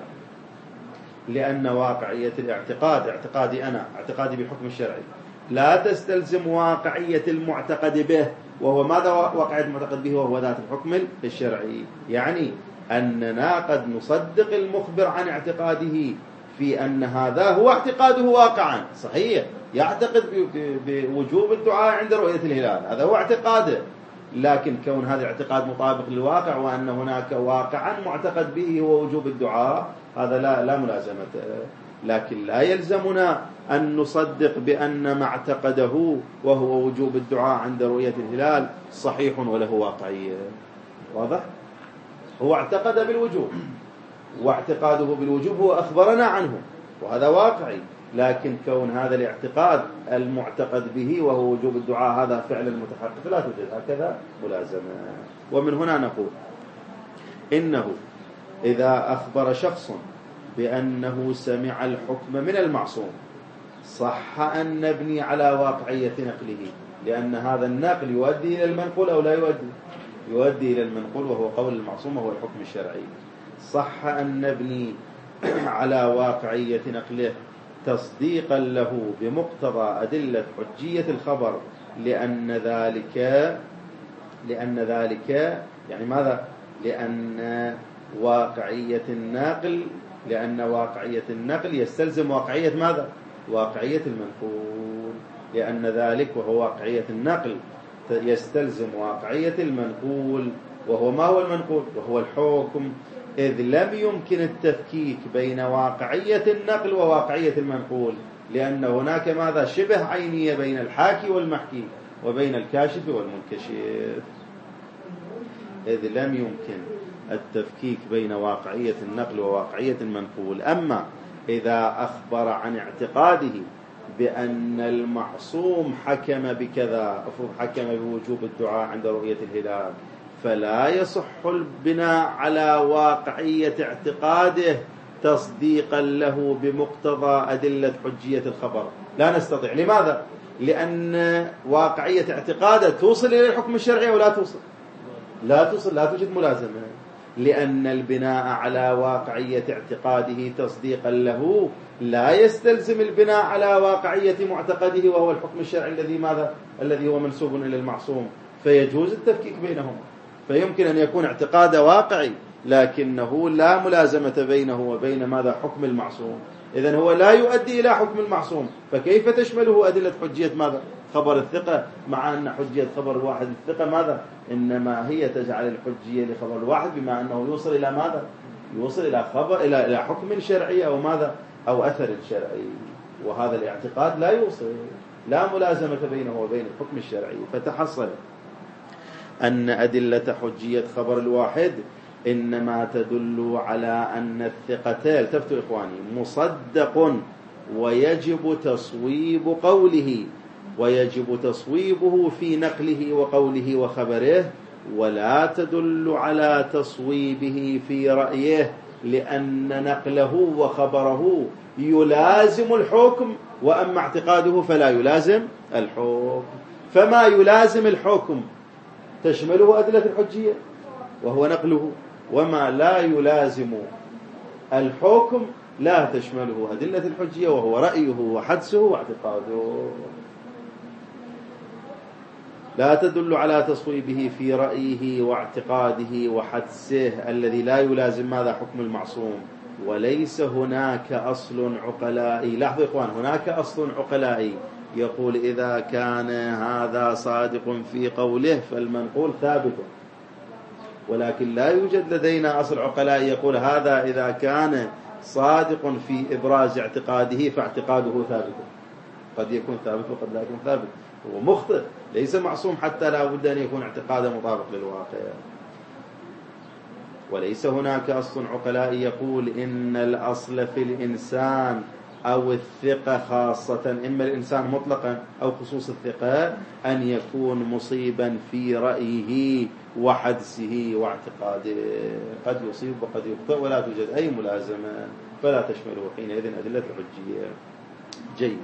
لأن واقعية الاعتقاد اعتقادي أنا، اعتقادي بالحكم الشرعي، لا تستلزم واقعية المعتقد به. وهو ماذا واقعية المعتقد به؟ وهو ذات الحكم الشرعي. يعني أننا قد نصدق المخبر عن اعتقاده في أن هذا هو اعتقاده واقعا صحيح، يعتقد بوجوب الدعاء عند رؤية الهلال، هذا هو اعتقاده. لكن كون هذا الاعتقاد مطابق للواقع وأن هناك واقعا معتقد به هو وجوب الدعاء، هذا لا لا ملازمة. لكن لا يلزمنا أن نصدق بأن ما اعتقده وهو وجوب الدعاء عند رؤية الهلال صحيح وله واقعية. واضح؟ هو اعتقد بالوجوب، واعتقاده بالوجوب هو أخبرنا عنه وهذا واقعي. لكن كون هذا الاعتقاد المعتقد به وهو وجوب الدعاء هذا فعل المتحقق لا توجد هكذا ملازمة. ومن هنا نقول إنه إذا أخبر شخص بأنه سمع الحكم من المعصوم صح أن نبني على واقعية نقله، لأن هذا النقل يؤدي إلى المنقول أو لا يؤدي؟ يؤدي إلى المنقول وهو قول المعصوم وهو الحكم الشرعي. صح أن نبني على واقعية نقله تصديقا له بمقتضى أدلة حجية الخبر، لأن ذلك لأن ذلك يعني ماذا؟ لأن واقعية النقل لأن واقعية النقل يستلزم واقعية ماذا؟ واقعية المنقول. لأن ذلك وهو واقعية النقل يستلزم واقعية المنقول، وهو ما هو المنقول؟ وهو الحكم، إذ لم يمكن التفكيك بين واقعية النقل وواقعية المنقول، لأن هناك ماذا؟ شبه عينية بين الحاكي والمحكي وبين الكاشف والمنكشف، إذ لم يمكن التفكيك بين واقعية النقل وواقعية المنقول. أما إذا أخبر عن اعتقاده بأن المعصوم حكم بكذا، أفرض حكم بوجوب الدعاء عند رؤية الهلال، فلا يصح البناء على واقعية اعتقاده تصديقا له بمقتضى أدلة حجية الخبر. لا نستطيع. لماذا؟ لأن واقعية اعتقاده توصل إلى الحكم الشرعي ولا توصل لا توصل لا توجد ملازمة، لأن البناء على واقعية اعتقاده تصديقا له لا يستلزم البناء على واقعية معتقده وهو الحكم الشرعي الذي ماذا؟ الذي هو منسوب إلى المعصوم، فيجوز التفكيك بينهما. فيمكن أن يكون اعتقاد واقعي لكنه لا ملازمة بينه وبين ماذا؟ حكم المعصوم. إذن هو لا يؤدي إلى حكم المعصوم، فكيف تشمله أدلة حجية ماذا؟ خبر الثقة، مع أن حجية خبر الواحد الثقة ماذا؟ إنما هي تجعل الحجية لخبر الواحد بما أنه يوصل إلى ماذا؟ يوصل إلى خبر إلى إلى حكم شرعي أو ماذا؟ أو أثر شرعي، وهذا الاعتقاد لا يوصل، لا ملازمة بينه وبين الحكم الشرعي. فتحصل أن أدلة حجية خبر الواحد إنما تدل على أن الثقة، التفتوا إخواني، مصدق ويجب تصويب قوله ويجب تصويبه في نقله وقوله وخبره، ولا تدل على تصويبه في رأيه، لأن نقله وخبره يلازم الحكم، وأما اعتقاده فلا يلازم الحكم. فما يلازم الحكم تشمله أدلة الحجية وهو نقله، وما لا يلازم الحكم لا تشمله أدلة الحجية وهو رأيه وحدسه واعتقاده. لا تدل على تصويبه في رأيه واعتقاده وحدسه الذي لا يلازم ماذا؟ حكم المعصوم. وليس هناك أصل عقلائي، لاحظوا إخوان، هناك أصل عقلائي يقول إذا كان هذا صادق في قوله فالمنقول ثابت، ولكن لا يوجد لدينا أصل عقلائي يقول هذا إذا كان صادق في إبراز اعتقاده فاعتقاده ثابت. قد يكون ثابت وقد لا يكون ثابت، هو مخطئ، ليس معصوم حتى لا بد أن يكون اعتقاده مطابق للواقع. وليس هناك أصل عقلائي يقول إن الأصل في الإنسان أو الثقة خاصة، إما الإنسان مطلقا أو خصوص الثقة، أن يكون مصيبا في رأيه وحدسه واعتقاده، قد يصيب وقد يخطئ ولا توجد أي ملازمة، فلا تشمله حينئذ أدلة الحجية. جيد.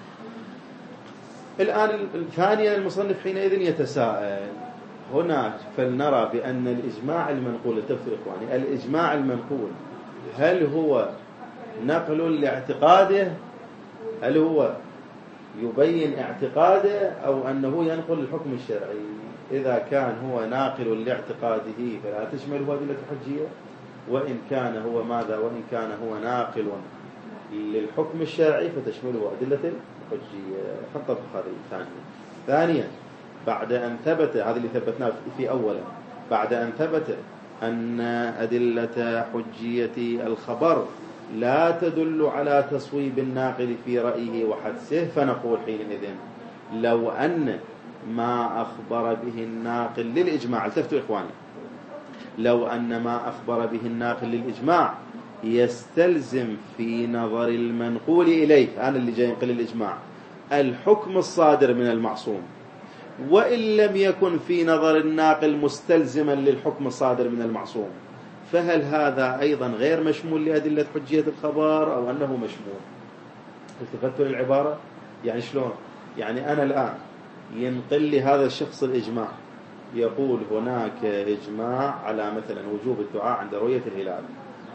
الآن ثانيا المصنف حينئذ يتساءل هنا، فلنرى بأن الإجماع المنقول، تفسير إخواني، الإجماع المنقول هل هو نقل لاعتقاده؟ هل هو يبين اعتقاده أو أنه ينقل الحكم الشرعي؟ إذا كان هو ناقل لاعتقاده فلا تشمله أدلة الحجية، وإن كان هو ماذا؟ وإن كان هو ناقل للحكم الشرعي فتشمله أدلة الحجية. حتى البخاري. ثانيا ثانيا بعد أن ثبت هذا اللي ثبتناه في أولا، بعد أن ثبت أن أدلة حجية الخبر لا تدل على تصويب الناقل في رأيه وحدسه، فنقول حينئذ لو أن ما أخبر به الناقل للإجماع، التفتوا إخواني، لو أن ما أخبر به الناقل للإجماع يستلزم في نظر المنقول إليه، أنا اللي جاي ينقل الإجماع، الحكم الصادر من المعصوم، وإن لم يكن في نظر الناقل مستلزما للحكم الصادر من المعصوم، فهل هذا أيضا غير مشمول لأدلة حجية الخبر أو أنه مشمول؟ التفتوا للعبارة، يعني شلون؟ يعني أنا الآن ينقل لي هذا الشخص الإجماع، يقول هناك إجماع على مثلا وجوب الدعاء عند رؤية الهلال،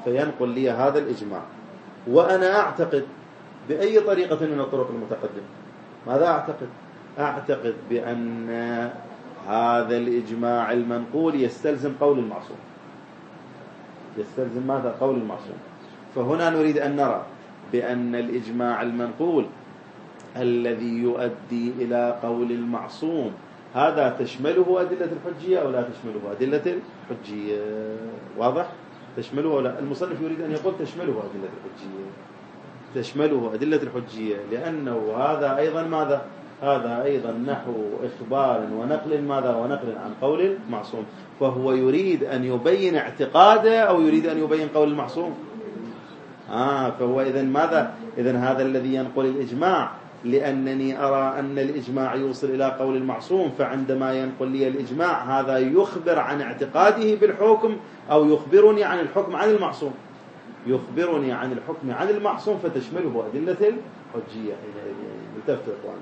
فينقل لي هذا الإجماع، وأنا أعتقد بأي طريقة من الطرق المتقدمة، ماذا أعتقد؟ أعتقد بأن هذا الإجماع المنقول يستلزم قول المعصوم. يستلزم ماذا؟ قول المعصوم. فهنا نريد أن نرى بأن الإجماع المنقول الذي يؤدي إلى قول المعصوم هذا تشمله أدلة الحجية أو لا تشمله أدلة الحجية؟ واضح؟ تشمله أو لا؟ المصنف يريد أن يقول تشمله أدلة الحجية، تشمله أدلة الحجية، لأنه هذا أيضا ماذا؟ هذا أيضا نحو إخبار ونقل ماذا؟ ونقل عن قول المعصوم. فهو يريد أن يبين اعتقاده أو يريد أن يبين قول المعصوم؟ آه فهو إذن ماذا؟ إذن هذا الذي ينقل الإجماع، لأنني أرى أن الإجماع يوصل إلى قول المعصوم، فعندما ينقل لي الإجماع هذا يخبر عن اعتقاده بالحكم أو يخبرني عن الحكم عن المعصوم، يخبرني عن الحكم عن المعصوم، فتشمله أدلة الحجية. التفتوا إخواني.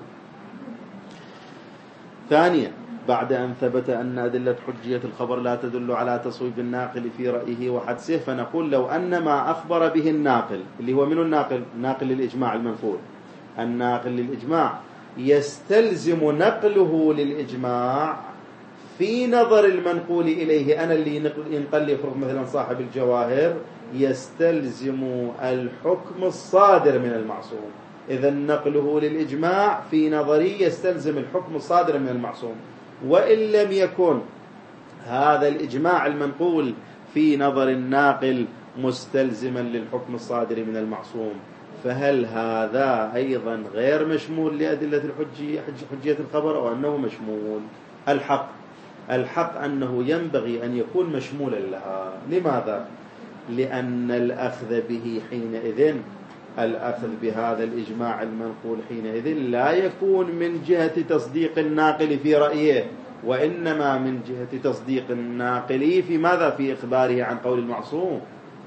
ثانيا، بعد أن ثبت أن أدلة حجية الخبر لا تدل على تصويب الناقل في رأيه وحدسه، فنقول لو أن ما أخبر به الناقل، اللي هو من الناقل؟ ناقل للإجماع المنقول، الناقل للإجماع يستلزم نقله للإجماع في نظر المنقول إليه. أنا اللي ينقل لي فرق مثلا صاحب الجواهر يستلزم الحكم الصادر من المعصوم، إذا نقله للإجماع في نظري يستلزم الحكم الصادر من المعصوم. وإن لم يكن هذا الإجماع المنقول في نظر الناقل مستلزما للحكم الصادر من المعصوم، فهل هذا أيضا غير مشمول لأدلة الحجية حجية الخبر أو أنه مشمول؟ الحق الحق أنه ينبغي أن يكون مشمولا لها. لماذا؟ لأن الأخذ به حينئذ الأخذ بهذا الإجماع المنقول حينئذ لا يكون من جهة تصديق الناقل في رأيه، وإنما من جهة تصديق الناقل في ماذا؟ في إخباره عن قول المعصوم.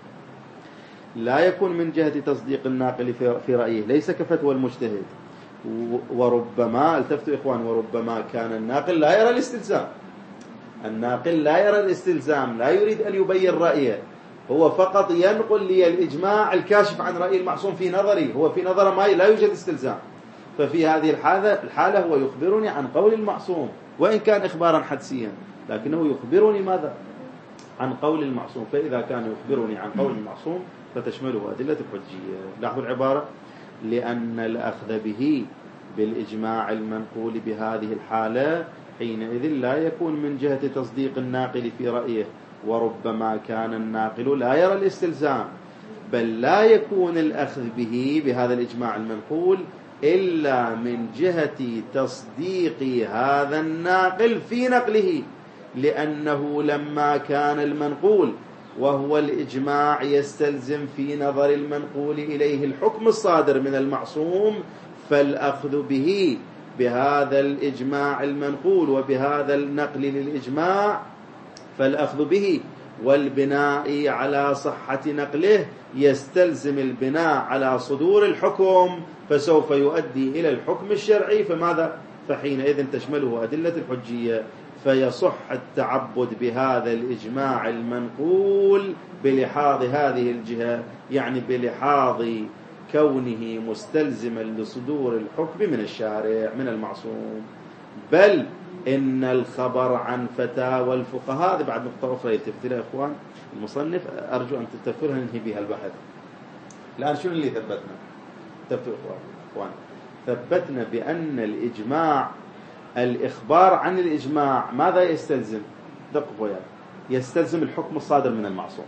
لا يكون من جهة تصديق الناقل في رأيه، ليس كفتوى المجتهد. وربما التفتوا إخوان، وربما كان الناقل لا يرى الاستلزام، الناقل لا يرى الاستلزام، لا يريد أن يبين رأيه، هو فقط ينقل لي الإجماع الكاشف عن رأي المعصوم في نظري، هو في نظر ما لا يوجد استلزام. ففي هذه الحالة الحالة هو يخبرني عن قول المعصوم، وإن كان إخبارا حدسيا، لكنه يخبرني ماذا؟ عن قول المعصوم. فإذا كان يخبرني عن قول المعصوم فتشمله أدلة الحجية. لاحظوا العبارة: لأن الأخذ به بالإجماع المنقول بهذه الحالة حينئذ لا يكون من جهة تصديق الناقل في رأيه، وربما كان الناقل لا يرى الاستلزام، بل لا يكون الأخذ به بهذا الإجماع المنقول إلا من جهة تصديق هذا الناقل في نقله، لأنه لما كان المنقول وهو الإجماع يستلزم في نظر المنقول إليه الحكم الصادر من المعصوم، فالأخذ به بهذا الإجماع المنقول وبهذا النقل للإجماع، فالأخذ به والبناء على صحة نقله يستلزم البناء على صدور الحكم، فسوف يؤدي إلى الحكم الشرعي. فماذا؟ فحينئذ تشمله أدلة الحجية، فيصح التعبد بهذا الإجماع المنقول بلحاظ هذه الجهة، يعني بلحاظ كونه مستلزما لصدور الحكم من الشارع من المعصوم. بل إن الخبر عن فتاوى الفقهاء، هذه بعد نقطة أخرى يلتفت لها إخوان المصنف، أرجو أن تتفكرها ننهي بها البحث. الآن شنو اللي ثبتنا؟ تفتوا إخوان، ثبتنا بأن الإجماع، الإخبار عن الإجماع ماذا يستلزم؟ دقوا يعني يستلزم الحكم الصادر من المعصوم،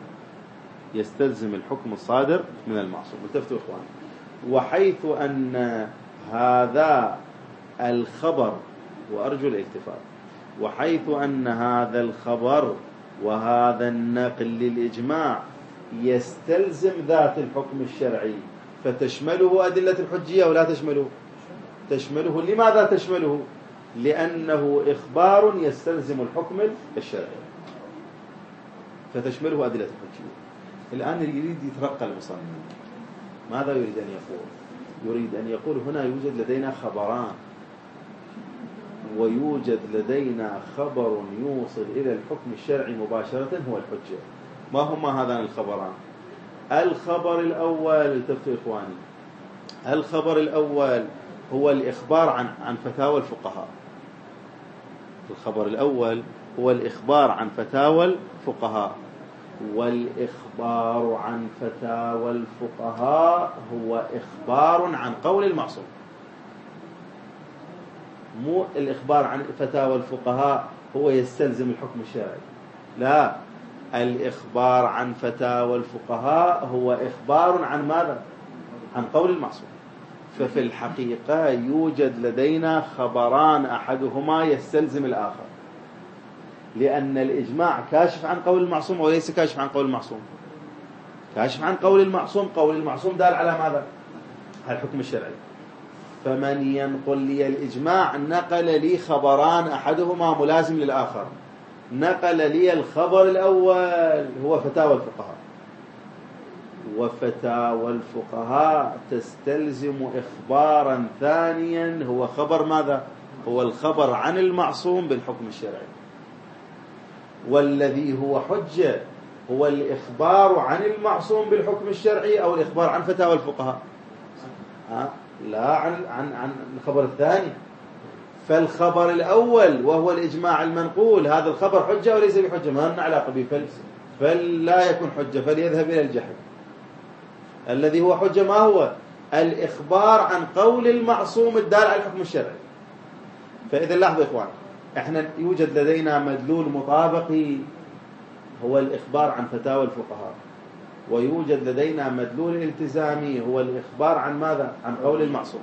يستلزم الحكم الصادر من المعصوم. التفتوا إخوان، وحيث أن هذا الخبر، وأرجو الالتفات، وحيث أن هذا الخبر وهذا النقل للإجماع يستلزم ذات الحكم الشرعي، فتشمله أدلة الحجية ولا تشمله؟ تشمله. لماذا تشمله؟ لأنه إخبار يستلزم الحكم الشرعي، فتشمله أدلة الحجية. الآن يريد يترقى المصنف، ماذا يريد أن يقول؟ يريد أن يقول هنا يوجد لدينا خبران، ويوجد لدينا خبر يوصل إلى الحكم الشرعي مباشرة هو الحجة، ما هما هذان الخبران؟ الخبر الأول، التفتوا إخواني، الخبر الأول هو الإخبار عن عن فتاوى الفقهاء. الخبر الأول هو الإخبار عن فتاوى الفقهاء، والإخبار عن فتاوى الفقهاء هو إخبار عن قول المعصوم. مو الإخبار عن فتاوى الفقهاء هو يستلزم الحكم الشرعي، لا، الإخبار عن فتاوى الفقهاء هو إخبار عن ماذا؟ عن قول المعصوم. ففي الحقيقة يوجد لدينا خبران أحدهما يستلزم الآخر، لأن الإجماع كاشف عن قول المعصوم وليس كاشف عن قول المعصوم. كاشف عن قول المعصوم، قول المعصوم دال على ماذا؟ على الحكم الشرعي. فمن ينقل لي الإجماع نقل لي خبران أحدهما ملازم للآخر. نقل لي الخبر الأول هو فتاوى الفقهاء، وفتاوى الفقهاء تستلزم إخبارا ثانيا هو خبر ماذا؟ هو الخبر عن المعصوم بالحكم الشرعي. والذي هو حجة هو الإخبار عن المعصوم بالحكم الشرعي أو الإخبار عن فتاوى الفقهاء؟ ها؟ لا، عن عن عن الخبر الثاني. فالخبر الأول وهو الإجماع المنقول هذا الخبر حجة وليس بحجة، ما لنا علاقة به، فلا يكون حجة، فليذهب إلى الجحيم. الذي هو حجة ما هو؟ الإخبار عن قول المعصوم الدال على الحكم الشرعي. فإذا لاحظوا إخوان، إحنا يوجد لدينا مدلول مطابقي هو الإخبار عن فتاوى الفقهاء، ويوجد لدينا مدلول التزامي هو الإخبار عن ماذا؟ عن قول المعصوم.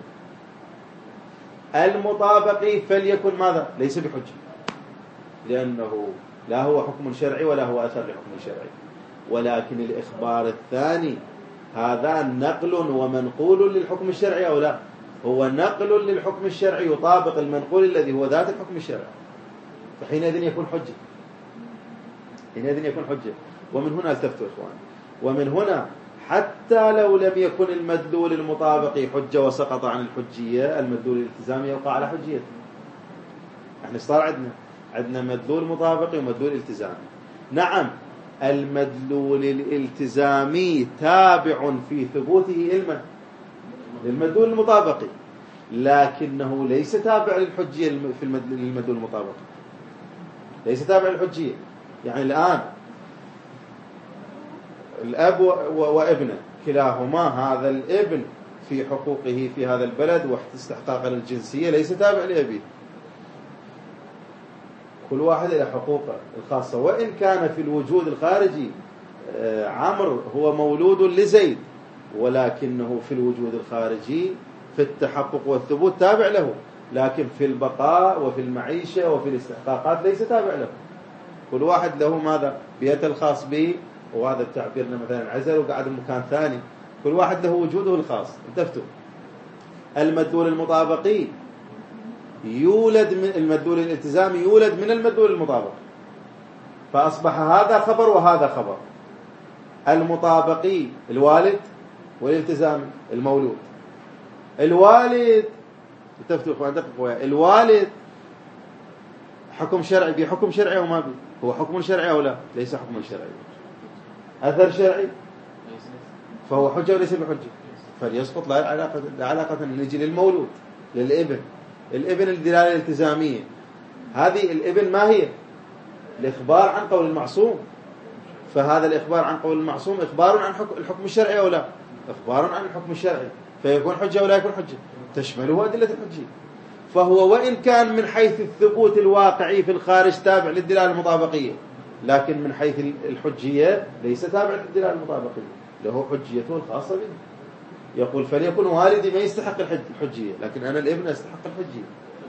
المطابقي فليكن ماذا؟ ليس بحجة، لأنه لا هو حكم شرعي ولا هو أثر لحكم شرعي. ولكن الإخبار الثاني هذا نقل ومنقول للحكم الشرعي أو لا؟ هو نقل للحكم الشرعي يطابق المنقول الذي هو ذات الحكم الشرعي، فحينئذ يكون حجة. حينئذ يكون حجة. ومن هنا التفتوا إخوان، ومن هنا حتى لو لم يكن المدلول المطابقي حجة وسقط عن الحجية، المدلول الالتزامي يوقع على حجيته. احنا صار عندنا عندنا مدلول مطابقي ومدلول التزامي. نعم، المدلول الالتزامي تابع في ثبوته علما للمدلول المطابقي، لكنه ليس تابع للحجية في المدلول المطابقي، ليس تابع للحجية. يعني الآن الأب وابنه كلاهما، هذا الابن في حقوقه في هذا البلد واستحقاقا للجنسية ليس تابع لأبيه، كل واحد له حقوقه الخاصة. وإن كان في الوجود الخارجي عمرو هو مولود لزيد، ولكنه في الوجود الخارجي في التحقق والثبوت تابع له، لكن في البقاء وفي المعيشة وفي الاستحقاقات ليس تابع له. كل واحد له ماذا؟ بيته الخاص به، وهذا بتعبيرنا مثلا عزل وقاعد بمكان ثاني، كل واحد له وجوده الخاص. انتفتوا. المدلول المطابقي يولد من المدلول الالتزامي، يولد من المدلول المطابق، فأصبح هذا خبر وهذا خبر. المطابقي الوالد والالتزامي المولود. الوالد انتفتوا اخوان دققوا، الوالد حكم شرعي، بحكم شرعي او ما بي؟ هو حكم شرعي او لا؟ ليس حكم شرعي. أثر شرعي فهو حجة وليس بحجة، فليسقط. لا علاقة لا علاقة نجي للمولود، للابن. الابن الدلالة الالتزامية، هذه الابن ما هي؟ الإخبار عن قول المعصوم. فهذا الإخبار عن قول المعصوم إخبار عن الحكم الشرعي أو لا؟ إخبار عن الحكم الشرعي، فيكون حجة ولا يكون حجة؟ تشمله أدلة الحجة. فهو وإن كان من حيث الثبوت الواقعي في الخارج تابع للدلالة المطابقية، لكن من حيث الحجية ليس تابع للدلالة المطابقية، له حجيته الخاصة به. يقول فليكن والدي ما يستحق الحجية، لكن أنا الابن أستحق الحجية.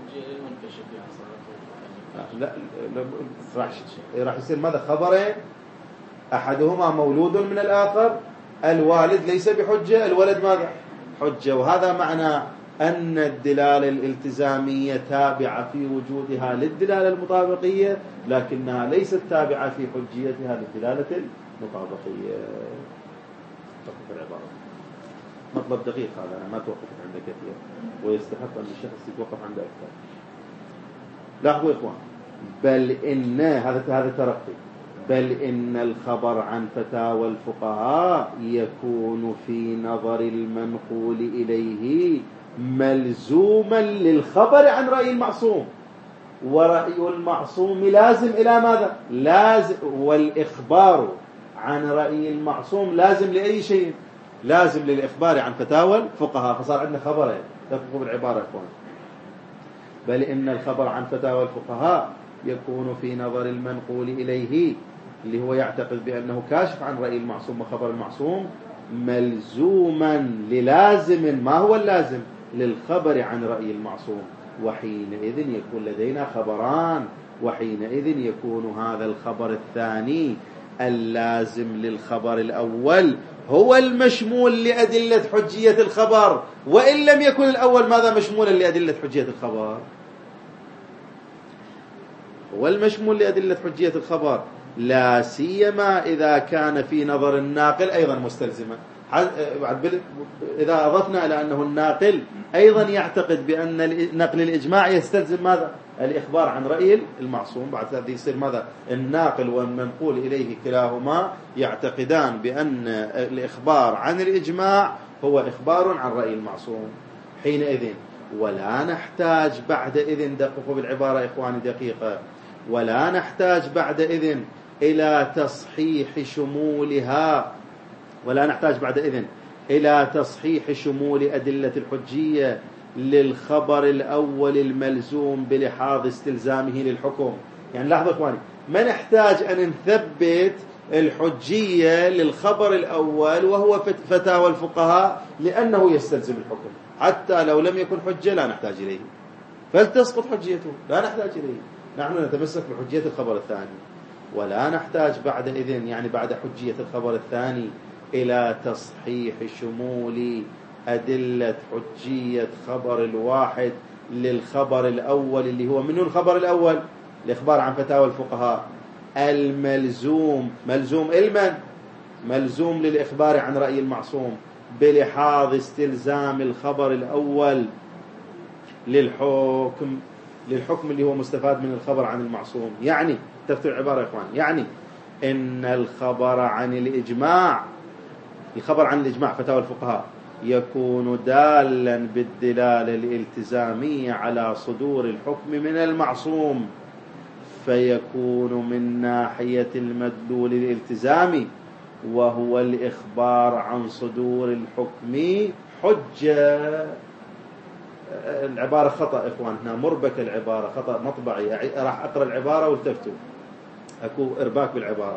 لا, لا راح راح يصير ماذا؟ خبرين أحدهما مولود من الآخر. الوالد ليس بحجة، الولد ماذا؟ حجة. وهذا معنى أن الدلالة الالتزامية تابعة في وجودها للدلالة المطابقية، لكنها ليست تابعة في حجيتها للدلالة المطابقية. توقف العبارة، مطلب دقيق هذا، أنا ما توقفت عنده كثير، ويستحق أن الشخص يتوقف عنده أكثر. لاحظوا إخوان، بل إن هذا هذا ترقي، بل إن الخبر عن فتاوى الفقهاء يكون في نظر المنقول إليه ملزوما للخبر عن رأي المعصوم، ورأي المعصوم لازم إلى ماذا؟ لازم، والإخبار عن رأي المعصوم لازم لأي شيء؟ لازم للإخبار عن فتاوى الفقهاء. فصار عندنا خبرين، تفقوا بالعبارة يا إخوان. بل إن الخبر عن فتاوى الفقهاء يكون في نظر المنقول إليه، اللي هو يعتقد بأنه كاشف عن رأي المعصوم وخبر المعصوم، ملزوما للازم. ما هو اللازم؟ للخبر عن رأي المعصوم. وحينئذ يكون لدينا خبران، وحينئذ يكون هذا الخبر الثاني اللازم للخبر الأول هو المشمول لأدلة حجية الخبر، وإن لم يكن الأول ماذا مشمولا لأدلة حجية الخبر؟ هو المشمول لأدلة حجية الخبر، لا سيما إذا كان في نظر الناقل أيضا مستلزما. إذا أضفنا إلى أنه الناقل أيضا يعتقد بأن نقل الإجماع يستلزم ماذا؟ الإخبار عن رأي المعصوم. بعد هذا يصير ماذا؟ الناقل والمنقول إليه كلاهما يعتقدان بأن الإخبار عن الإجماع هو إخبار عن رأي المعصوم. حينئذ ولا نحتاج بعدئذ، دققوا بالعبارة إخواني دقيقة، ولا نحتاج بعدئذ إلى تصحيح شمولها، ولا نحتاج بعدئذ إلى تصحيح شمول أدلة الحجية للخبر الأول الملزوم بلحاظ استلزامه للحكم. يعني لاحظوا إخواني، ما نحتاج أن نثبت الحجية للخبر الأول وهو فتاوى الفقهاء لأنه يستلزم الحكم، حتى لو لم يكن حجة لا نحتاج إليه، فلتسقط حجيته، لا نحتاج إليه. نحن نتمسك بحجية الخبر الثاني، ولا نحتاج بعدئذ يعني بعد حجية الخبر الثاني إلى تصحيح شمول أدلة حجية خبر الواحد للخبر الأول، اللي هو منه الخبر الأول؟ الإخبار عن فتاوى الفقهاء الملزوم، ملزوم علما، ملزوم للإخبار عن رأي المعصوم بلحاظ استلزام الخبر الأول للحكم، للحكم اللي هو مستفاد من الخبر عن المعصوم. يعني تفتح العبارة يا إخوان، يعني إن الخبر عن الإجماع، الخبر عن الإجماع فتاوى الفقهاء، يكون دالا بالدلالة الالتزامية على صدور الحكم من المعصوم، فيكون من ناحية المدلول الالتزامي وهو الإخبار عن صدور الحكم حجة. العبارة خطأ إخوان، هنا مربك العبارة، خطأ مطبعي. راح أقرأ العبارة والتفتوا، أكو إرباك بالعبارة.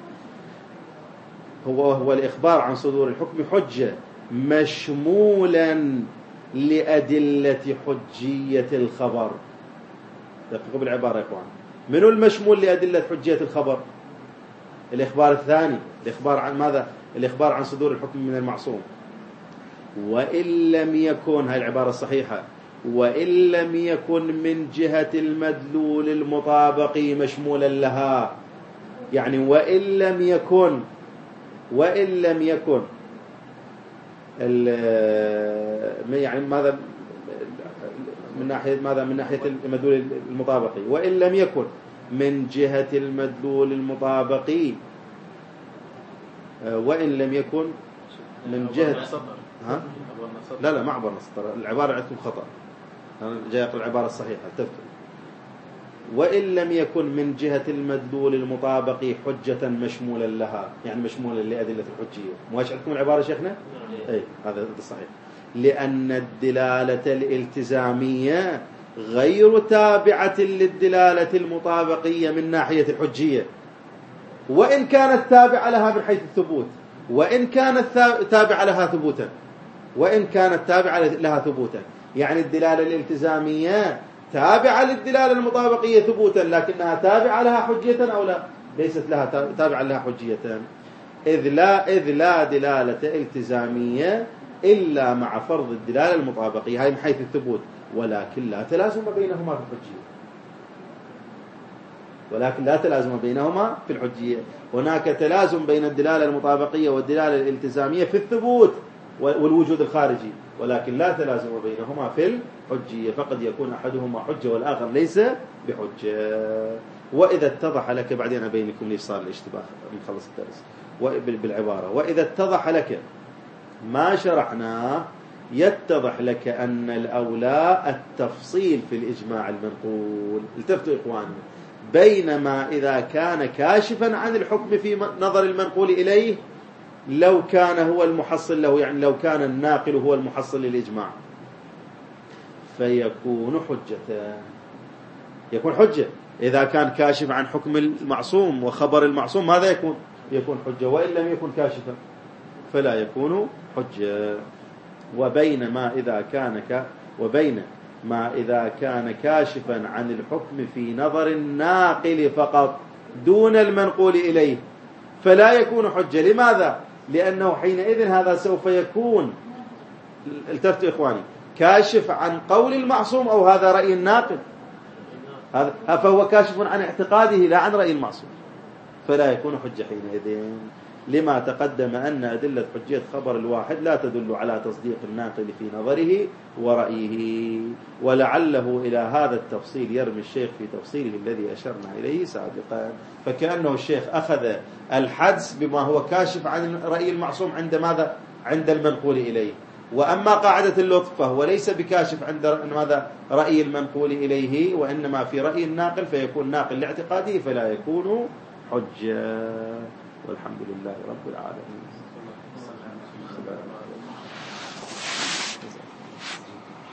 هو هو الإخبار عن صدور الحكم حجة مشمولا لأدلة حجية الخبر. دققوا بالعبارة يا إخوان، منو المشمول لأدلة حجية الخبر؟ الإخبار الثاني، الإخبار عن ماذا؟ الإخبار عن صدور الحكم من المعصوم. وإن لم يكن، هاي العبارة الصحيحة، وإن لم يكن من جهة المدلول المطابق مشمولا لها. يعني وإن لم يكن، وإن لم يكن يعني ماذا من ناحية ماذا؟ من ناحية المدلول المطابقي، وإن لم يكن من جهة المدلول المطابقي، وإن لم يكن من جهة ها؟ لا لا ما عبر نسطر، العبارة عندكم خطأ، أنا جاي أقرأ العبارة الصحيحة تفتح. وإن لم يكن من جهة المدلول المطابق حجة مشمولا لها، يعني مشمولا لأدلة الحجية. مواجه عندكم العبارة شيخنا؟ أي هذا الصحيح. لأن الدلالة الالتزامية غير تابعة للدلالة المطابقية من ناحية الحجية، وإن كانت تابعة لها من حيث الثبوت، وإن كانت تابعة لها ثبوتا، وإن كانت تابعة لها ثبوتا. يعني الدلالة الالتزامية تابعة للدلالة المطابقية ثبوتا، لكنها تابعة لها حجية أو لا؟ ليست لها تابعة لها حجية، إذ لا, إذ لا دلالة التزامية إلا مع فرض الدلالة المطابقية، هاي من حيث الثبوت، ولكن لا تلازم بينهما في الحجية، ولكن لا تلازم بينهما في الحجية. هناك تلازم بين الدلالة المطابقية والدلالة الالتزامية في الثبوت، والوجود الخارجي، ولكن لا تلازم بينهما في الحجية، فقد يكون أحدهما حجة والآخر ليس بحجة. وإذا اتضح لك، بعدين أبين لكم ليش صار الاشتباه من خلص الدرس بالعبارة، وإذا اتضح لك ما شرحناه يتضح لك أن الأولى التفصيل في الإجماع المنقول. التفتوا إخواني، بينما إذا كان كاشفا عن الحكم في نظر المنقول إليه لو كان هو المحصل له، يعني لو كان الناقل هو المحصل للإجماع فيكون حجة، يكون حجة. إذا كان كاشف عن حكم المعصوم وخبر المعصوم ماذا يكون؟ يكون حجة، وإن لم يكن كاشفا فلا يكون حجة. وبينما إذا كان ك... وبين ما إذا كان كاشفا عن الحكم في نظر الناقل فقط دون المنقول إليه فلا يكون حجة. لماذا؟ لأنه حينئذ هذا سوف يكون، التفتوا إخواني، كاشف عن قول المعصوم أو هذا رأي الناقل، هذا فهو كاشف عن اعتقاده لا عن رأي المعصوم، فلا يكون حجة حينئذ، لما تقدم أن أدلة حجية خبر الواحد لا تدل على تصديق الناقل في نظره ورأيه. ولعله إلى هذا التفصيل يرمي الشيخ في تفصيله الذي أشرنا إليه سابقا، فكأنه الشيخ أخذ الحدس بما هو كاشف عن رأي المعصوم عند ماذا؟ عند المنقول إليه. وأما قاعدة اللطف فهو ليس بكاشف عند ماذا؟ رأي المنقول إليه، وإنما في رأي الناقل فيكون ناقل لاعتقاده فلا يكون حجة. والحمد لله رب العالمين.